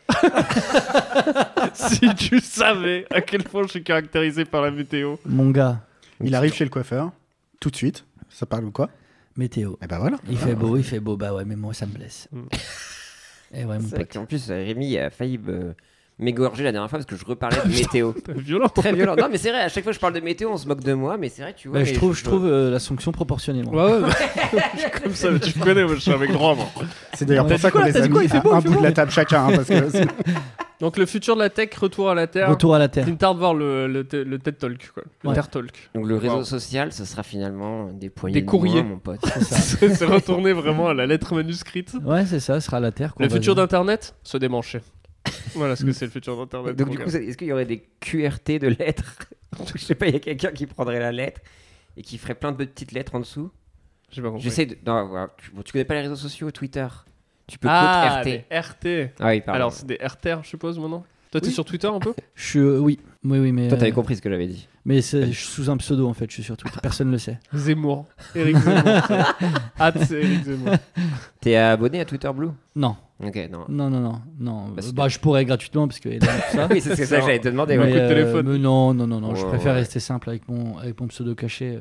Si tu savais à quel point je suis caractérisé par la météo. mon gars, Il arrive chez le coiffeur, tout de suite. Ça parle de quoi? météo. Et ben voilà. Il fait beau, il fait beau. Bah ouais, mais moi ça me blesse. Mm. Et ouais, mon C'est vrai pote. qu'en plus, euh, Rémi a failli me- m'égorger la dernière fois parce que je reparlais de météo. C'est violent. Très violent. Non, mais c'est vrai, à chaque fois que je parle de météo, on se moque de moi, mais c'est vrai, tu vois. Bah, je mais trouve, je trouve euh, la sanction proportionnée. Moi. Ouais, ouais, bah, je suis comme ça, tu me connais, moi je suis avec droit, moi. C'est d'ailleurs T'as pour ça dit quoi, qu'on les t'as a dit quoi, mis il fait à beau, un il fait bout de beau. la table chacun. hein, parce que Donc le futur de la tech, retour à la Terre. Retour à la terre. Tu me tardes voir le, le, te- le TED Talk, quoi. Le Ouais. Terre Talk. Donc le réseau Wow. social, ce sera finalement des poignées Des de courriers. main, mon pote. C'est ça. C'est c'est retourné vraiment à la lettre manuscrite. Ouais, c'est ça, ce sera la terre. qu'on Le va- futur d'Internet, se démancher. Voilà ce que c'est le futur d'Internet. Donc mon du gars. coup, est-ce qu'il y aurait des Q R T de lettres? Je sais pas, il y a quelqu'un qui prendrait la lettre et qui ferait plein de petites lettres en dessous. J'ai pas compris. J'essaie de... Non, voilà, tu... bon, tu connais pas les réseaux sociaux, Twitter? Tu peux Ah, code R T. des R T. Ah oui, pardon. Alors c'est des R T R, je suppose, maintenant. Toi, t'es Oui. sur Twitter un peu? Je suis, euh, oui, oui, oui, mais. Toi, t'avais euh, compris ce que j'avais dit. Mais c'est je suis sous un pseudo en fait. Je suis sur Twitter. Personne ne le sait. Zemmour. Eric Zemmour. Hâte, c'est Eric Zemmour. T'es abonné à Twitter Blue? Non, Ok, non. non, non, non, non. Parce que- Bah, je pourrais gratuitement parce que tout ça. Oui, c'est ce que ça, j'allais te demander. Mais- Ouais. coup de téléphone. mais non, non, non, non. je Ouais, préfère ouais. rester simple avec mon avec mon pseudo caché.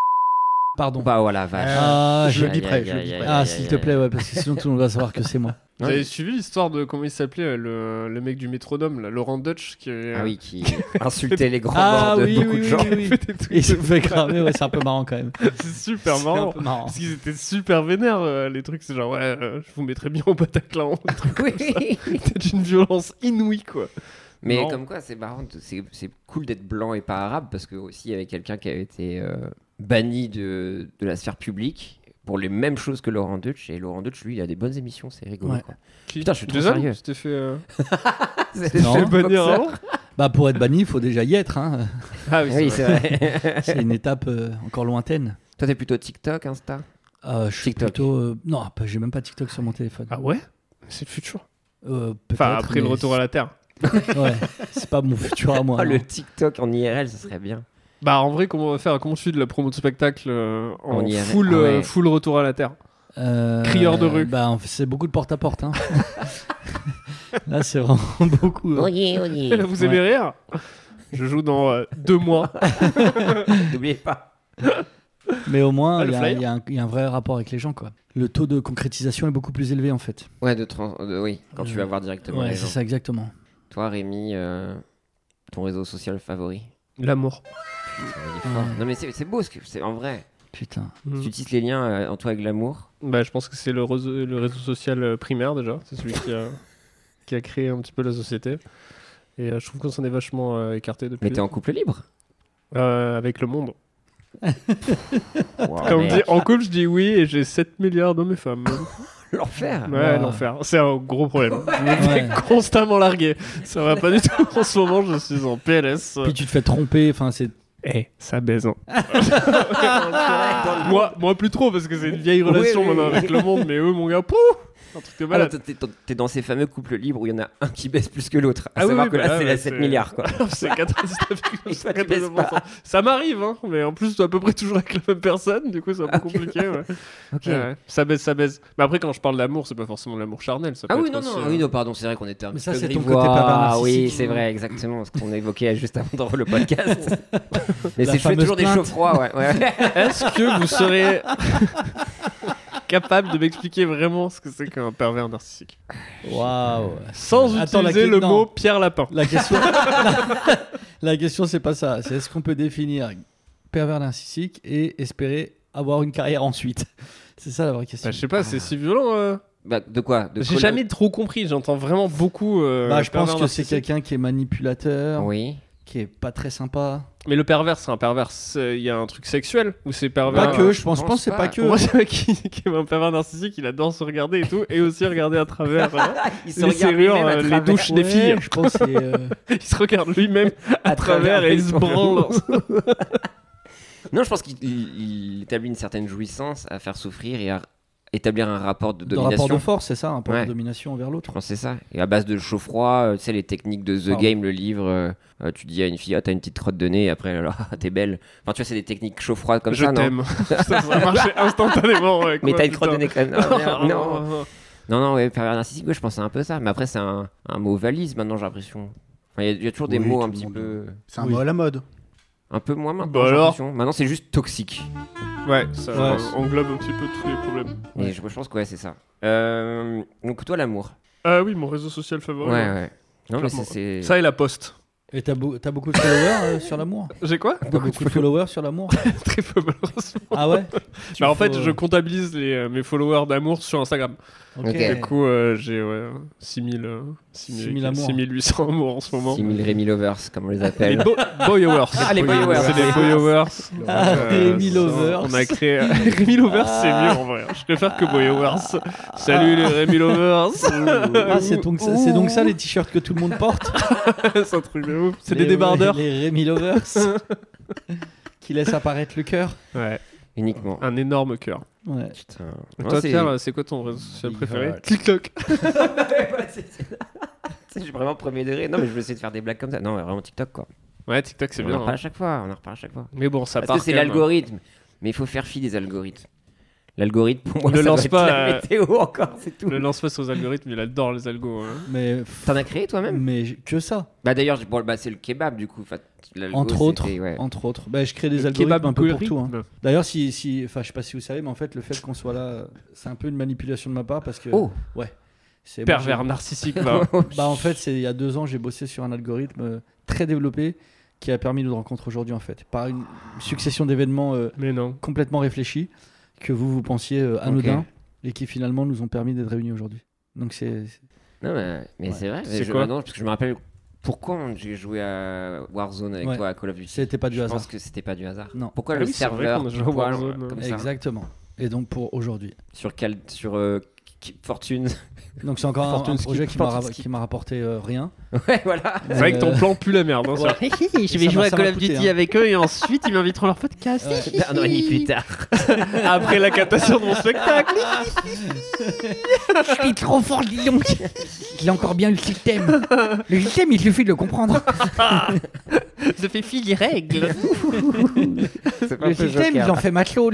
Pardon. Bah voilà, vache. Ah, je le j'ai- biperai, je le biperai. Ah, s'il te plaît, ouais, parce que sinon tout le monde va savoir que c'est moi. Vous Ouais. avez suivi l'histoire de comment il s'appelait euh, le, le mec du métronome, là, Laurent Dutch, qui euh, Ah oui, qui insultait les grands Ah morts de oui, beaucoup oui, de gens. oui, oui, fait des trucs Et il se de- fait cramer, ouais, c'est un peu marrant quand même. C'est super C'est marrant. un peu marrant. Parce qu'ils étaient super vénères, euh, les trucs. C'est genre, ouais, euh, je vous mettrais bien au Bataclan. Un truc comme ça. Oui. C'était d'une violence inouïe, quoi. Mais Non. comme quoi, c'est marrant, c'est, c'est cool d'être blanc et pas arabe parce que aussi il y avait quelqu'un qui avait été euh, banni de, de la sphère publique pour les mêmes choses que Laurent Dutch. Et Laurent Dutch, lui, il a des bonnes émissions, c'est rigolo. Ouais. Quoi. Qui Putain, je suis trop Jason sérieux. C'était fait, euh... C'est Non. fait le bannir boxeur. avant Bah, pour être banni, il faut déjà y être. Hein. Ah oui, c'est Oui, vrai. c'est vrai. C'est une étape euh, encore lointaine. Toi, t'es plutôt TikTok, Insta? Euh, je suis TikTok. plutôt. euh, Non, pas- j'ai même pas TikTok sur mon téléphone. Ah ouais C'est le futur. Euh, Enfin, peut-être, après le mais retour à la Terre. c'est- Ouais, c'est pas mon futur à moi. Ah, non. le TikTok en I R L, ce serait bien. Bah en vrai, comment on va faire? Comment tu fais de la promo de spectacle euh, en On y avait- full, ah ouais. euh, full retour à la terre? Euh, Crieur de rue. Bah, en fait, c'est beaucoup de porte-à-porte. Hein. Là, c'est vraiment beaucoup. hein. Vous aimez rire? Je joue dans euh, deux mois. N'oubliez pas. Mais au moins, Ah, il le y, a- flyer. il y a un- il y a un vrai rapport avec les gens, quoi. Le taux de concrétisation est beaucoup plus élevé, en fait. Ouais, de trans... de- oui, quand tu vas voir directement Ouais, les c'est gens. ça, exactement. Toi, Rémi, euh, ton réseau social favori? L'amour. Il est fort. Ouais. Non mais c'est c'est beau, ce que c'est en vrai. Putain. Mhm. Tu utilises les liens euh, en toi avec l'amour. Bah, je pense que c'est le réseau, le réseau social euh, primaire déjà. C'est celui qui a, qui a créé un petit peu la société. Et euh, je trouve qu'on s'en est vachement euh, écarté depuis. Mais t'es en couple libre. Euh, avec le monde. Wow, Comme mec. dit, en couple, je dis oui et j'ai sept milliards d'hommes et femmes. L'enfer. Ouais, Ouais. l'enfer. C'est un gros problème. Je me fais Ouais. constamment larguer. Ça va pas du tout. En ce moment, je suis en P L S. Puis tu te fais tromper, enfin, c'est. Eh, ça baise. Hein. moi, moi, plus trop, parce que c'est une vieille relation Oui, oui, maintenant oui. avec le monde, mais eux, mon gars, pouf, un truc de Ah, là, malade. t'es, t'es- t'es dans ces fameux couples libres où il y en a un qui baisse plus que l'autre. À Ah oui, savoir oui, que bah là, là, c'est ouais, la sept c'est- milliards quoi. C'est quatre-vingt-dix-neuf virgule Et toi, tu baisses pas. Ça m'arrive, hein, mais en plus, c'est à peu près toujours avec la même personne, du coup, c'est un peu Ok. compliqué. Ouais. Ok. Ouais, ouais. Ça baise, ça baise. Mais après, quand je parle d'amour, c'est pas forcément de l'amour charnel. Ça Ah peut oui, être non, aussi, non, euh, oui, non, pardon, c'est vrai qu'on était un Mais petit ça, peu c'est ton grivois. côté pervers Ah oui, narcissique. c'est vrai, exactement, ce qu'on évoquait juste avant de le podcast. Mais La c'est je fais fameuse toujours des plainte. chauds froids, ouais. ouais. Est-ce que vous serez capable de m'expliquer vraiment ce que c'est qu'un pervers narcissique Waouh. sans Attends, la utiliser que- le non. mot Pierre Lapin? La question, la, la question, c'est pas ça. C'est est-ce qu'on peut définir pervers narcissique et espérer avoir une carrière ensuite? C'est ça la vraie question. Bah, je sais pas, c'est si violent. euh. Bah, de quoi de J'ai colo- jamais trop compris. J'entends vraiment beaucoup. euh, Bah, je pense pervers que c'est narcissique. quelqu'un qui est manipulateur, Oui. qui est pas très sympa. Mais le pervers, c'est un pervers. c'est- Il y a un truc sexuel ou c'est pervers Pas Bah, que, je je pense, je pense pense que c'est pas. pas que. Pour moi, c'est un mec qui, qui est un pervers narcissique. Il adore se regarder et tout, et aussi regarder à travers euh, Il se les regarde serrures, lui-même à euh, les travers. douches des Ouais, filles. je pense qu'il est, euh, Il se regarde lui-même à, travers et il se son branle. Non, je pense qu'il il- il établit une certaine jouissance à faire souffrir et à établir un rapport de de domination. rapport de force, c'est ça, un rapport Ouais. de domination envers Je l'autre. pense que c'est ça. Et à base de chaud-froid, euh, tu sais, les techniques de The Pardon. Game, le livre, euh, euh, tu dis à une fille, ah, t'as une petite crotte de nez, et après, alors, ah, t'es belle. Enfin, tu vois, c'est des techniques chaud-froid comme Je ça, non? t'aime. ça, ça a marché instantanément. Ouais, Mais quoi, t'as une crotte de putain. nez quand même. Ah, merde, non. Non, non, ouais, pervers narcissique, ouais, je pense à un peu ça. Mais après, c'est un, un mot valise maintenant, j'ai l'impression. Enfin, il y a- il y, a toujours des Oui, mots tout un le petit monde. peu. C'est un Oui. mot à la mode. Un peu moins maintenant. Bah j'ai alors l'impression. Maintenant, c'est juste toxique. Ouais, ça Ouais. euh, englobe un petit peu tous les problèmes. Et je, je pense que ouais, c'est ça. Euh, donc, toi, l'amour. Ah oui, mon réseau social favori. Ouais, ouais. ouais. Non, mais Clairement. c'est. c'est- Ça et la poste. Et t'as, beau- t'as beaucoup de followers euh, sur l'amour? J'ai quoi T'as beaucoup de followers sur l'amour? Très peu malheureusement. Ah ouais? Tu Bah, en fait, faut- je comptabilise les, euh, mes followers d'amour sur Instagram. Ok. Ok. Du coup, euh, j'ai ouais, six mille, euh, six mille, six mille amours. six mille huit cents amours en ce moment. six mille Rémi Lovers, comme on les Les appelle. bo- Boyowers. Ah, les Boyowers. C'est les Boyowers. Ah, Rémi ça, Lovers. On a créé. Rémi Lovers, c'est mieux en vrai. Je préfère que Boyowers. Salut les Rémi Lovers. Ah, c'est donc, ça- c'est donc ça les t-shirts que tout le monde porte? C'est un truc de ouf. C'est Les- des débardeurs. Les Rémi Lovers qui laissent apparaître le cœur. Ouais, Uniquement. un énorme cœur. Ouais. Putain. Et Non, toi, c'est- Pierre, c'est quoi ton réseau social Big préféré Heart. TikTok. Je suis vraiment premier degré. Non, mais je vais essayer de faire des blagues comme ça. Non, vraiment TikTok, quoi. Ouais, TikTok, c'est on en bien. reparle hein. à chaque fois. On en reparle à chaque fois. Mais bon, ça Parce part. que c'est quand même. l'algorithme. Mais il faut faire fi des algorithmes. L'algorithme, pour moi, Ne ça lance va être pas, la euh, météo encore, c'est tout. Le lance pas sur les algorithmes, il adore les algos. hein. Mais, T'en as créé toi-même? mais j- que ça, Bah d'ailleurs, je- bon, bah, c'est le kebab du coup. Enfin, l'algo, entre autres. c'était- ouais. Entre autres. Bah, je crée des Le algorithmes kebab un peu pour algorithme. tout. hein. D'ailleurs, si, si, enfin, je sais pas si vous savez, mais en fait, le fait qu'on soit là, euh, c'est un peu une manipulation de ma part parce que. Oh. Ouais. C'est moi, Pervers j'ai- narcissique, va. Bah en fait, c'est il y a deux ans, j'ai bossé sur un algorithme euh, très développé qui a permis notre rencontre aujourd'hui en fait, par une succession d'événements euh, Mais non. complètement réfléchis que vous vous pensiez euh, anodins et qui finalement nous ont permis d'être réunis aujourd'hui. Donc c'est c'est- Non, mais, mais Ouais. c'est vrai. C'est je, quoi non, parce que je me rappelle pourquoi on- j'ai joué à Warzone avec Ouais. toi à Call of Duty. c'était pas du je hasard. pense que c'était pas du hasard. Non. Pourquoi Ah le oui, c'est vrai serveur qu'on a joué à poil, Warzone, comme ça Exactement. Et donc pour aujourd'hui. Sur quel sur euh, Keep Fortune. Donc c'est encore un, Fortune un projet skip, qui m'a, Fortune ra- skip. qui m'a rapporté euh, rien. Ouais, voilà. C'est vrai que ton Euh, plan pue la merde. Hein, ça. Ouais. Je vais Ça jouer m'a- à ça Call m'a of coûté, Duty hein. avec eux et ensuite ils m'inviteront leur podcast. Ouais. Un an et demi plus tard. Après la captation de mon spectacle. Je suis trop fort, dis donc. Il a encore bien le système. Le système, il suffit de le comprendre. Ça fait fi les règles. C'est pas Le un peu système, Joker. ils en fait ma chose.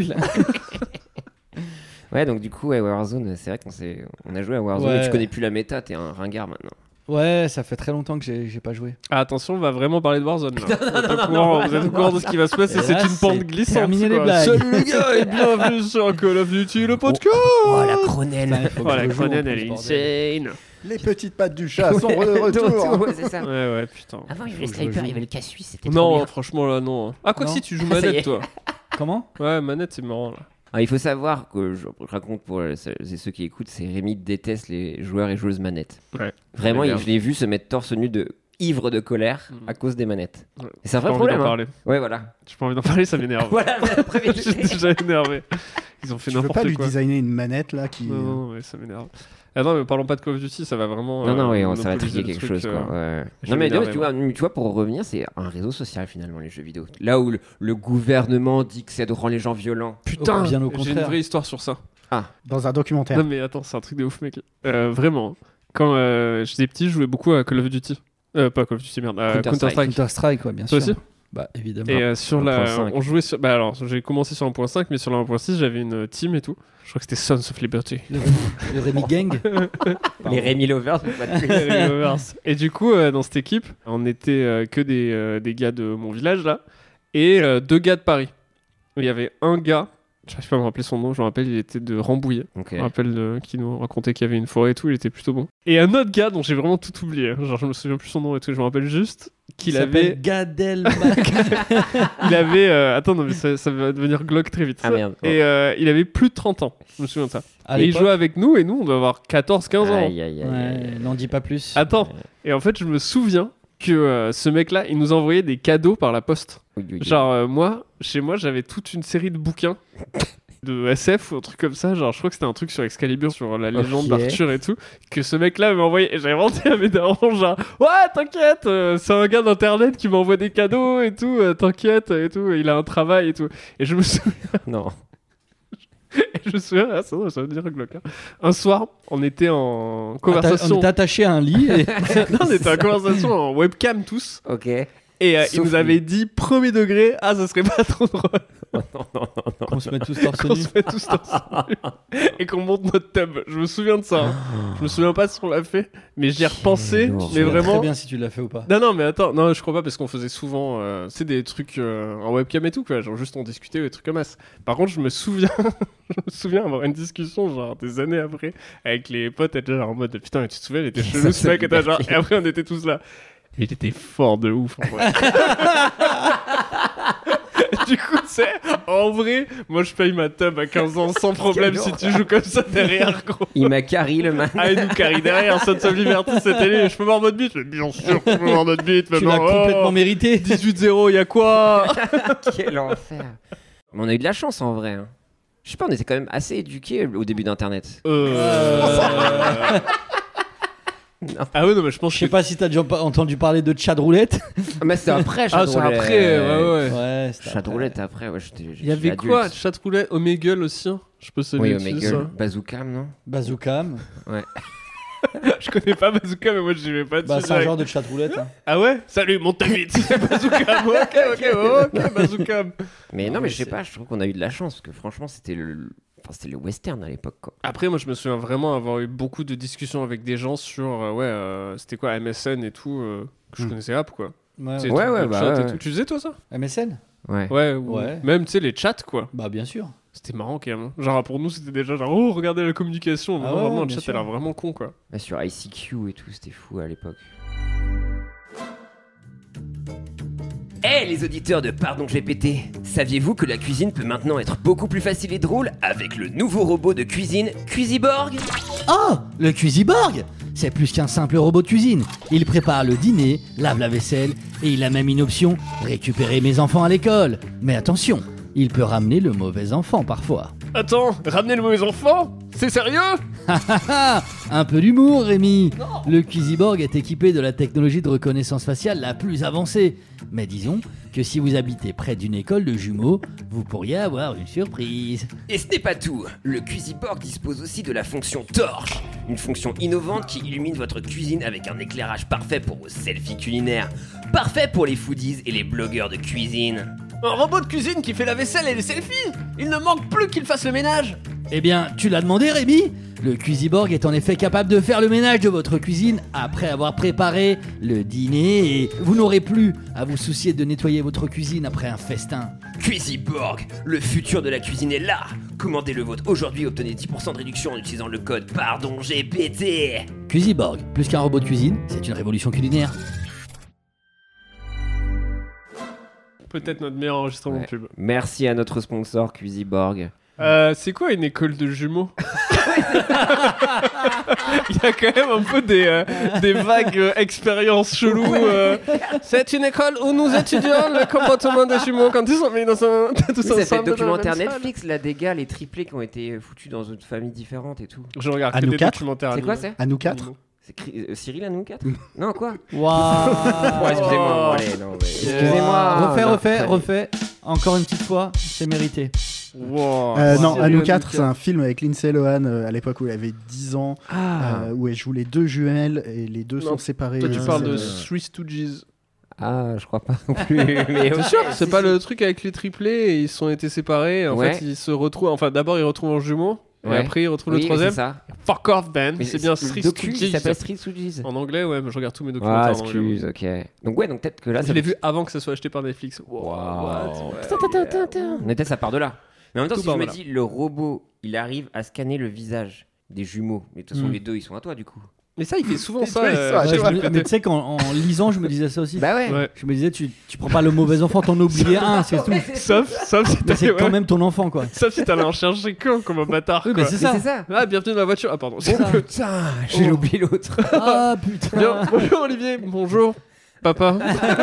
Ouais, donc du coup, ouais, Warzone, c'est vrai qu'on s'est... on a joué à Warzone Ouais. et tu connais plus la méta, t'es un ringard maintenant. Ouais, ça fait très longtemps que j'ai, j'ai pas joué. Ah, attention, on va vraiment parler de Warzone. Là. Vous êtes au courant, vous êtes au courant de ce qui va se passer. Et C'est là, une pente c'est glissante. terminer les quoi. blagues. Salut les gars et bienvenue sur Call of Duty, le podcast. Oh, la cronelle. Putain, il faut que Oh, je la le joue, cronelle, en elle plus, est bordel. insane. Les petites pattes du chat sont de retour. Ouais, c'est ça. Ouais, ouais, putain. Avant, il y avait Faut le que je sniper, joue. il y avait le casse-suisse, c'était trop Non, bien. franchement, là, non. Ah, quoi que Non. si, tu joues Ah, ça y manette, est. toi. Comment? Ouais, manette, c'est marrant, là. Alors, il faut savoir que je raconte pour euh, ceux ceux qui écoutent, c'est Rémi déteste les joueurs et joueuses manettes. Ouais. Vraiment, Mais il- merde. je l'ai vu se mettre torse nu de ivre de colère Mm. à cause des manettes. Ouais. Et c'est un J'ai vrai pas envie problème. d'en Hein. parler. Ouais, voilà. J'ai pas envie d'en parler, ça m'énerve. Voilà, après, Je suis déjà énervé. Ils ont fait Tu veux pas n'importe lui quoi. designer une manette là qui. Non, non, non, ouais, ça m'énerve. Ah non, mais parlons pas de Call of Duty, ça va vraiment. Non, non, euh, oui, on- ça va monopoliser trier le quelque truc, chose. euh, Quoi. Ouais. je Non, mais m'énerve, non, tu vois, tu vois, pour revenir, c'est un réseau social finalement, les jeux vidéo. Là où le, le gouvernement dit que ça rend les gens violents. Putain, Bien au j'ai une contraire. vraie histoire sur ça. Dans un documentaire. Non, mais attends, c'est un truc de ouf, mec. Euh, vraiment. Quand euh, j'étais petit, je jouais beaucoup à Call of Duty. Euh, pas Call of Duty, merde. à Counter-Strike. Counter-Strike. Counter-Strike, quoi, bien Toi sûr. aussi Bah, évidemment. Et euh, sur un la. point cinq. On jouait sur. Bah alors, j'ai commencé sur un point cinq, mais sur la un point six, j'avais une team et tout. Je crois que c'était Sons of Liberty. Le, le Rémi Gang. Les Rémi Lovers, faut pas te- Et du coup, euh, dans cette équipe, on était euh, que des, euh, des gars de mon village là, et euh, deux gars de Paris. Il y avait un gars, j'arrive pas à me rappeler son nom, je me rappelle, il était de Rambouillet. Ok. Je me rappelle de- qui nous racontait qu'il y avait une forêt et tout, il était plutôt bon. Et un autre gars dont j'ai vraiment tout oublié, hein. Genre je me souviens plus son nom et tout, je me rappelle juste qu'il Il avait. s'appelle Gad Elmaleh. Il avait. euh, Attends, non, mais ça, ça va devenir glauque très vite. Ah merde. Et euh, il avait plus de trente ans, je me souviens de ça. À et il l'époque. jouait avec nous, et nous on doit avoir quatorze quinze ans. Aïe, aïe, aïe, aïe, Ouais, aïe. n'en dis pas plus. Attends, et en fait je me souviens que euh, ce mec-là, il nous envoyait des cadeaux par la poste. Oui, oui, oui. Genre, euh, moi, chez moi, j'avais toute une série de bouquins de S F ou un truc comme ça. Genre, je crois que c'était un truc sur Excalibur, sur la légende Ok. d'Arthur et tout, que ce mec-là m'a envoyé. Et j'avais inventé à mes darons, genre, ouais, t'inquiète, euh, c'est un gars d'internet qui m'envoie des cadeaux et tout, euh, t'inquiète et tout, il a un travail et tout. Et je me souviens, Non. et je me souviens, ah, ça, ça veut dire glauque, hein. Un soir, on était en Atta- conversation. On est attaché à un lit. Et... Non, on était en conversation en webcam tous. Ok. Et euh, il Sauf nous lui. avait dit, premier degré, ah, ça serait pas trop drôle qu'on se met tous torse qu'on nu. se fait tous torse nu et qu'on monte notre tub. Je me souviens de ça. hein. Je me souviens pas si on l'a fait, mais j'y ai repensé. lourd. Mais Je sais vraiment. Très bien si tu l'as fait ou pas. Non, non, mais attends, non, je crois pas parce qu'on faisait souvent, euh, c'est des trucs euh, en webcam et tout, quoi. Genre juste on discutait ou des trucs comme ça. Par contre, je me souviens, je me souviens avoir une discussion, genre des années après, avec les potes, être genre en mode putain, mais tu te souviens, il était chelou ce mec, et t'as genre, et après on était tous là. Il était fort de ouf, en vrai. Du coup, tu sais, en vrai, moi je paye ma tub à quinze ans sans problème Quelle si tu joues comme ça derrière, gros. Il m'a carry le man. Ah, et nous carry derrière, Sons of Liberty, c'était lui. Je peux voir votre bite? Mais bien sûr, je peux voir notre bite. Tu l'as maintenant. complètement Oh, mérité. dix-huit zéro, y'a quoi? Quel enfer. Mais on a eu de la chance en vrai. hein. Je sais pas, on était quand même assez éduqués au début d'Internet. Euh... Ah ouais, non, mais je pense Je que. sais pas si t'as déjà pas entendu parler de Chad Roulette. Ah, mais c'était après, Ah, c'est après, ouais, ouais. Ouais, c'était Chat après. roulette après, ouais, j'étais. Il y avait quoi? Chatroulette, Omegle aussi, hein. Je peux saluer Oui, dessus, Omegle, Bazooka, non? Bazookam. ça. Je connais pas Bazooka, mais moi j'y vais pas dessus. Bah, c'est un direct. genre de Chat Roulette. hein. Ah ouais? Salut, monte ta bite. C'est Bazooka. Ok, ok, ok, Bazooka. Mais non, Non, mais mais je sais c'est- pas, je trouve qu'on a eu de la chance parce que franchement, c'était le. Enfin, c'était le western à l'époque, quoi. Après, moi, je me souviens vraiment avoir eu beaucoup de discussions avec des gens sur, euh, ouais, euh, c'était quoi, M S N et tout, euh, que je Hmm. connaissais App, quoi. Ouais, Tu sais, ouais. Ouais, trucs ouais, de bah chat ouais, et ouais. tout. Tu faisais, toi, ça? M S N. Ouais. Ouais, ou Ouais. même, tu sais, les chats, quoi. Bah, bien sûr. C'était marrant, quand même. Genre, pour nous, c'était déjà genre, oh, regardez la communication. Ah Vraiment, ouais, vraiment, le bien chat, sûr. elle a l'air vraiment con, quoi. Ouais, sur I C Q et tout, c'était fou à l'époque. Eh les auditeurs de Pardon G P T, saviez-vous que la cuisine peut maintenant être beaucoup plus facile et drôle avec le nouveau robot de cuisine Cuisiborg? Oh, le Cuisiborg! C'est plus qu'un simple robot de cuisine. Il prépare le dîner, lave la vaisselle et il a même une option, récupérer mes enfants à l'école. Mais attention, il peut ramener le mauvais enfant parfois. Attends, ramenez le mauvais enfant? C'est sérieux? Un peu d'humour, Rémi. Le Cuisiborg est équipé de la technologie de reconnaissance faciale la plus avancée. Mais disons que si vous habitez près d'une école de jumeaux, vous pourriez avoir une surprise. Et ce n'est pas tout. Le Cuisiborg dispose aussi de la fonction torche. Une fonction innovante qui illumine votre cuisine avec un éclairage parfait pour vos selfies culinaires. Parfait pour les foodies et les blogueurs de cuisine. Un robot de cuisine qui fait la vaisselle et les selfies? Il ne manque plus qu'il fasse le ménage. Eh bien, tu l'as demandé, Rémi? Le Cuisiborg est en effet capable de faire le ménage de votre cuisine après avoir préparé le dîner et vous n'aurez plus à vous soucier de nettoyer votre cuisine après un festin. Cuisiborg, le futur de la cuisine est là. Commandez le vôtre aujourd'hui et obtenez dix pour cent de réduction en utilisant le code Pardon G P T. Cuisiborg, plus qu'un robot de cuisine, c'est une révolution culinaire. Peut-être notre meilleur enregistrement Ouais. de pub. Merci à notre sponsor Cuisiborg. Euh, c'est quoi une école de jumeaux? Il y a quand même un peu des, euh, des vagues euh, expériences cheloues. euh. C'est une école où nous étudions le comportement des jumeaux quand ils sont mis dans un... tous Oui, ça fait ensemble le dans la même documentaire salle. Netflix, là, des gars, les triplés qui ont été foutus dans une famille différente et tout. Je regarde À que nous des quatre documentaires. C'est quoi, animés. c'est À nous quatre. Animaux. C'est Cri- euh, Cyril à nous quatre? Non, quoi? Waouh. Oh, excusez-moi, bon, allez, non, mais... Excusez-moi. Refais, non, refais, allez. refais. Encore une petite fois, c'est mérité. Wow. Euh, non, Sérieux, à nous à quatre, nous c'est un film avec Lindsay Lohan euh, à l'époque où elle avait dix ans, Ah, euh, où elle joue les deux jumelles et les deux Non, sont séparés. Toi, tu euh, parles de c'est- Three Stooges. ah, je crois pas non plus. Mais T'es ok, sûr? si, C'est pas si. le truc avec les triplés et ils sont été séparés. Et en Ouais. fait, ils se retrouvent. Enfin, d'abord, ils retrouvent en jumeaux. Et Ouais. après, ils retrouvent Oui, le mais troisième. c'est ça. Fuck off, Ben. Mais C'est bien le Three docu, il Stooges. s'appelle Street Stooges. En anglais, ouais, mais je regarde tous mes Ah, documentaires en anglais. excuse, ok. Donc ouais, donc peut-être que là, Je ça l'ai vu avant que ça soit acheté par Netflix. Wow. Wow. what? Mais peut-être ça part de là. Mais en même temps, Tout si je part me de là. dis, le robot, il arrive à scanner le visage des jumeaux. Mais de toute façon, Mm. les deux, ils sont à toi, du coup. Mais ça, il fait souvent Les ça. deux, ils euh, sont à chez Ouais, chaque je le me- côté. mais tu sais qu'en en lisant, je me disais ça aussi. Bah ouais. Ouais. Je me disais, tu, tu prends pas le mauvais enfant, t'en oublies un, c'est tout. Sauf, sauf si Mais t'allais c'est quand ouais. même ton enfant, quoi. Sauf si t'allais en chercher qu'un comme un bâtard. Oui, quoi. mais c'est Mais ça. c'est ça. Ah, bienvenue dans la voiture. Ah, pardon. Oh putain, j'ai Oh. oublié l'autre. Ah putain. Bien. Bonjour Olivier. Bonjour. Papa.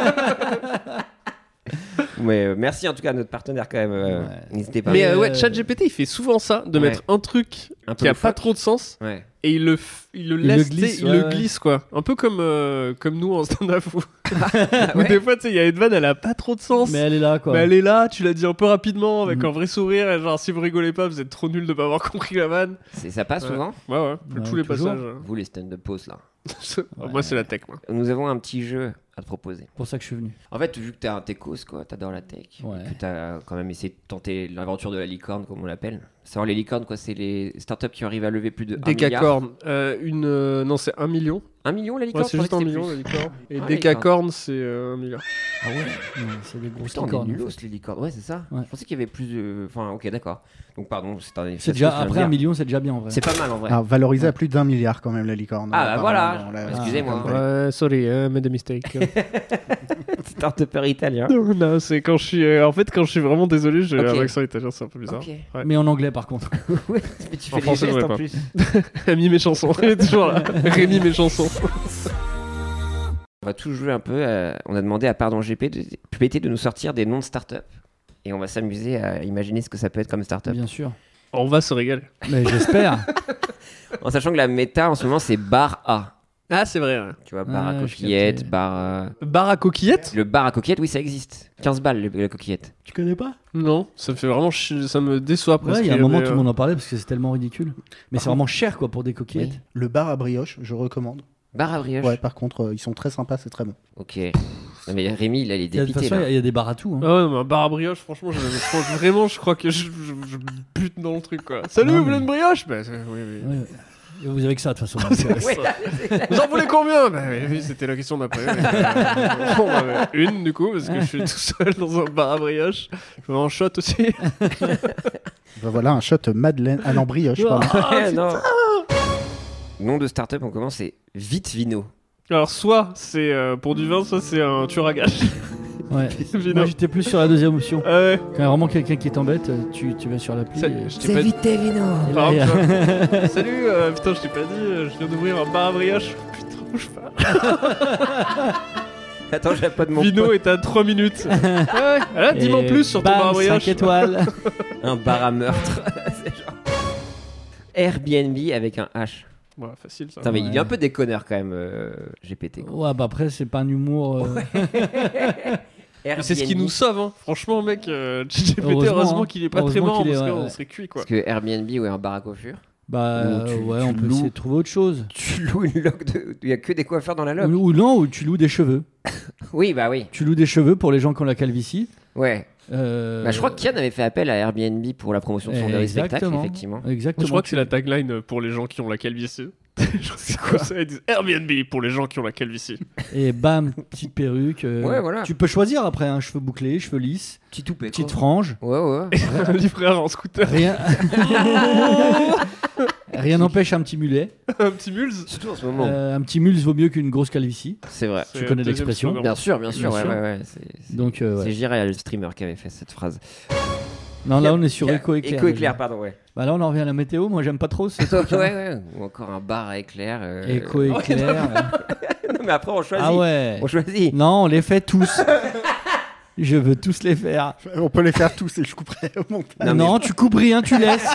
Mais euh, merci en tout cas à notre partenaire quand même. euh, Ouais. N'hésitez pas. Mais euh, euh, ouais, ChatGPT, il fait souvent ça, de Ouais. mettre un truc un peu qui a le pas fuck. trop de sens Ouais. et il le, f- il le Il laisse, le glisse, tu sais, il ouais, le ouais. glisse quoi. Un peu comme, euh, comme nous en stand-up où, où ouais. des fois, tu sais, il y a une vanne, elle a pas trop de sens. Mais elle est là, quoi. Mais elle est là, tu l'as dit un peu rapidement avec Mm. un vrai sourire. Et genre, si vous rigolez pas, vous êtes trop nul de pas avoir compris la vanne. C'est- Ça passe Ouais. souvent. Ouais, ouais, Ouais, tous les toujours. passages. hein. Vous les stand-up posts là. Moi, c'est la tech, moi. Nous avons un petit jeu à te proposer. C'est pour ça que je suis venu. En fait, vu que t'es un techos, quoi, t'adores la tech, Ouais. et que t'as quand même essayé de tenter l'aventure de la licorne, comme on l'appelle. Savoir les licornes, quoi, c'est les startups qui arrivent à lever plus de un milliard. Décacorn. Euh, une. euh, non, c'est un million. Un million la Ouais, licorne c'est je juste un pensais que million, la c'était licorne. Et Ah, Décacorn, c'est euh, un milliard. plus. Ah ouais. Ouais, c'est des grosses Putain, on est licornes. nulos les licornes. Ouais, c'est ça. Ouais. Je pensais qu'il y avait plus de. Enfin, ok, d'accord. Donc, pardon, c'est un. C'est déjà, après un million, c'est déjà bien en vrai. C'est pas mal en vrai. Alors, valorisé à plus d'un milliard quand même la licorne. Ah, bah apparemment, voilà. dans la- Excusez-moi. comme- Ouais, sorry, hein, made a mistake. Start-upper italien. non, non, c'est quand je suis. euh, en fait, quand je suis vraiment désolé, j'ai Ok. un accent italien, c'est un peu bizarre. Ok. Ouais. Mais en anglais, par contre. Ouais, mais tu En fais des français, gestes j'aurais en pas. plus. Rémi mes chansons, il est toujours là. Rémi mes chansons. On va tout jouer un peu. euh, on a demandé à Pardon G P de, G P T de nous sortir des noms de start-up. Et on va s'amuser à imaginer ce que ça peut être comme start-up. Bien sûr. On va se régaler. Mais j'espère. En sachant que la méta en ce moment c'est bar A. Ah, c'est vrai. Ouais. Tu vois, bar à Ah, je coquillettes, captais. bar à... Bar à coquillettes? Le bar à coquillettes, oui, ça existe. quinze balles le- la coquillette. Tu connais pas? Non, ça me fait vraiment. chi- Ça me déçoit presque. Ouais, il y a un moment, mais, tout euh, le monde en parlait parce que c'est tellement ridicule. Mais c'est vraiment cher, quoi, pour des coquillettes. Oui. Le bar à brioche, je recommande. Bar à brioche. Ouais, par contre, euh, ils sont très sympas, c'est très bon. Ok. Non, mais Rémi, là, il est Il y a- De toute dépité. façon, il y Là. a- il y a des bars à tout. hein. Ah ouais, non, mais un bar à brioche, franchement, je, je crois- vraiment, je crois que je, je, je bute dans le truc, quoi. Salut, Non, vous voulez mais- une brioche? Bah, euh, oui, oui. Ouais, ouais. Et vous avez que ça, de toute façon. C'est donc, euh, ça. Vous en voulez combien? Bah oui, oui, c'était la question d'après. mais, euh, on en avait une, du coup, parce que je suis tout seul dans un bar à brioche. Je veux un shot aussi. Ben voilà, un shot Madeleine. Ah non, brioche, pardon. Ouais, non. Nom de start-up, on commence, c'est Vite Vino. Alors, soit c'est euh, pour du vin, soit c'est un tueur à gages. ouais. Vino. Moi, j'étais plus sur la deuxième option. Ah ouais. Quand il y a vraiment quelqu'un qui t'embête, tu, tu vas sur l'appli. Ça- et- je t'ai pas dit. Vite Vino. et Par là, il y a- exemple, salut, euh, putain, je t'ai pas dit, euh, je viens d'ouvrir un bar à brioche. Putain, bouge pas. Attends, j'ai pas de mon Vino pote. est à trois minutes. Ouais, là, dis-moi en Et plus sur ton bam, bar à brioche. cinq étoiles. Un bar à meurtre. C'est genre... Airbnb avec un H. Ouais, facile ça. Putain, mais Ouais. il est un peu déconneur quand même, euh, G P T. Quoi. Ouais, bah après, c'est pas un humour. euh, Mais c'est ce qui Airbnb. nous sauve, hein. Franchement, mec, euh, G P T, Heureusement, heureusement hein. qu'il est pas très Heureusement mort qu'il est- parce ouais, qu'on ouais. serait cuit quoi. Parce que Airbnb ou un bar à coiffure, Bah, Ou tu- ouais, tu on peut loues. essayer de trouver autre chose. tu loues une loque de. Il y a que des coiffeurs dans la loque. Ou, ou non, ou tu loues des cheveux. Oui, bah oui. Tu loues des cheveux pour les gens qui ont la calvitie. Ouais. Euh, Bah, je crois que Kian avait fait appel à Airbnb pour la promotion de son dernier spectacle, Exactement. effectivement. Exactement. Je crois que c'est la tagline pour les gens qui ont la calvitie. C'est quoi ça? Ils disent Airbnb pour les gens qui ont la calvitie. Et bam, petite perruque. euh, Ouais, voilà. Tu peux choisir après, hein, cheveux bouclés, cheveux lisses, Petit toupet. petite quoi. frange. Ouais, ouais. Un livreur en scooter. Rien. Rien n'empêche un petit mulet. Un petit mules. Surtout en ce moment. Euh, un petit mules vaut mieux qu'une grosse calvitie. C'est vrai. C'est Tu connais le deuxième l'expression. slogan. Bien sûr, bien sûr. Bien ouais, sûr. ouais, ouais. C'est c'est- Donc, euh, ouais. c'est Jiraya, le streamer, qui avait fait cette phrase. Non, là, on est sur Qui a- écho éclair. Écho déjà. éclair, pardon, ouais. Bah là, on en revient à la météo. Moi, j'aime pas trop ce ouais, truc, hein. ouais. Ou encore un bar à éclair. euh, Écho éclair. non, mais après, on choisit. Ah ouais. On choisit. Non, on les fait tous. Je veux tous les faire. On peut les faire tous et je couperai au montage. Non, Non, tu coupes rien, tu laisses.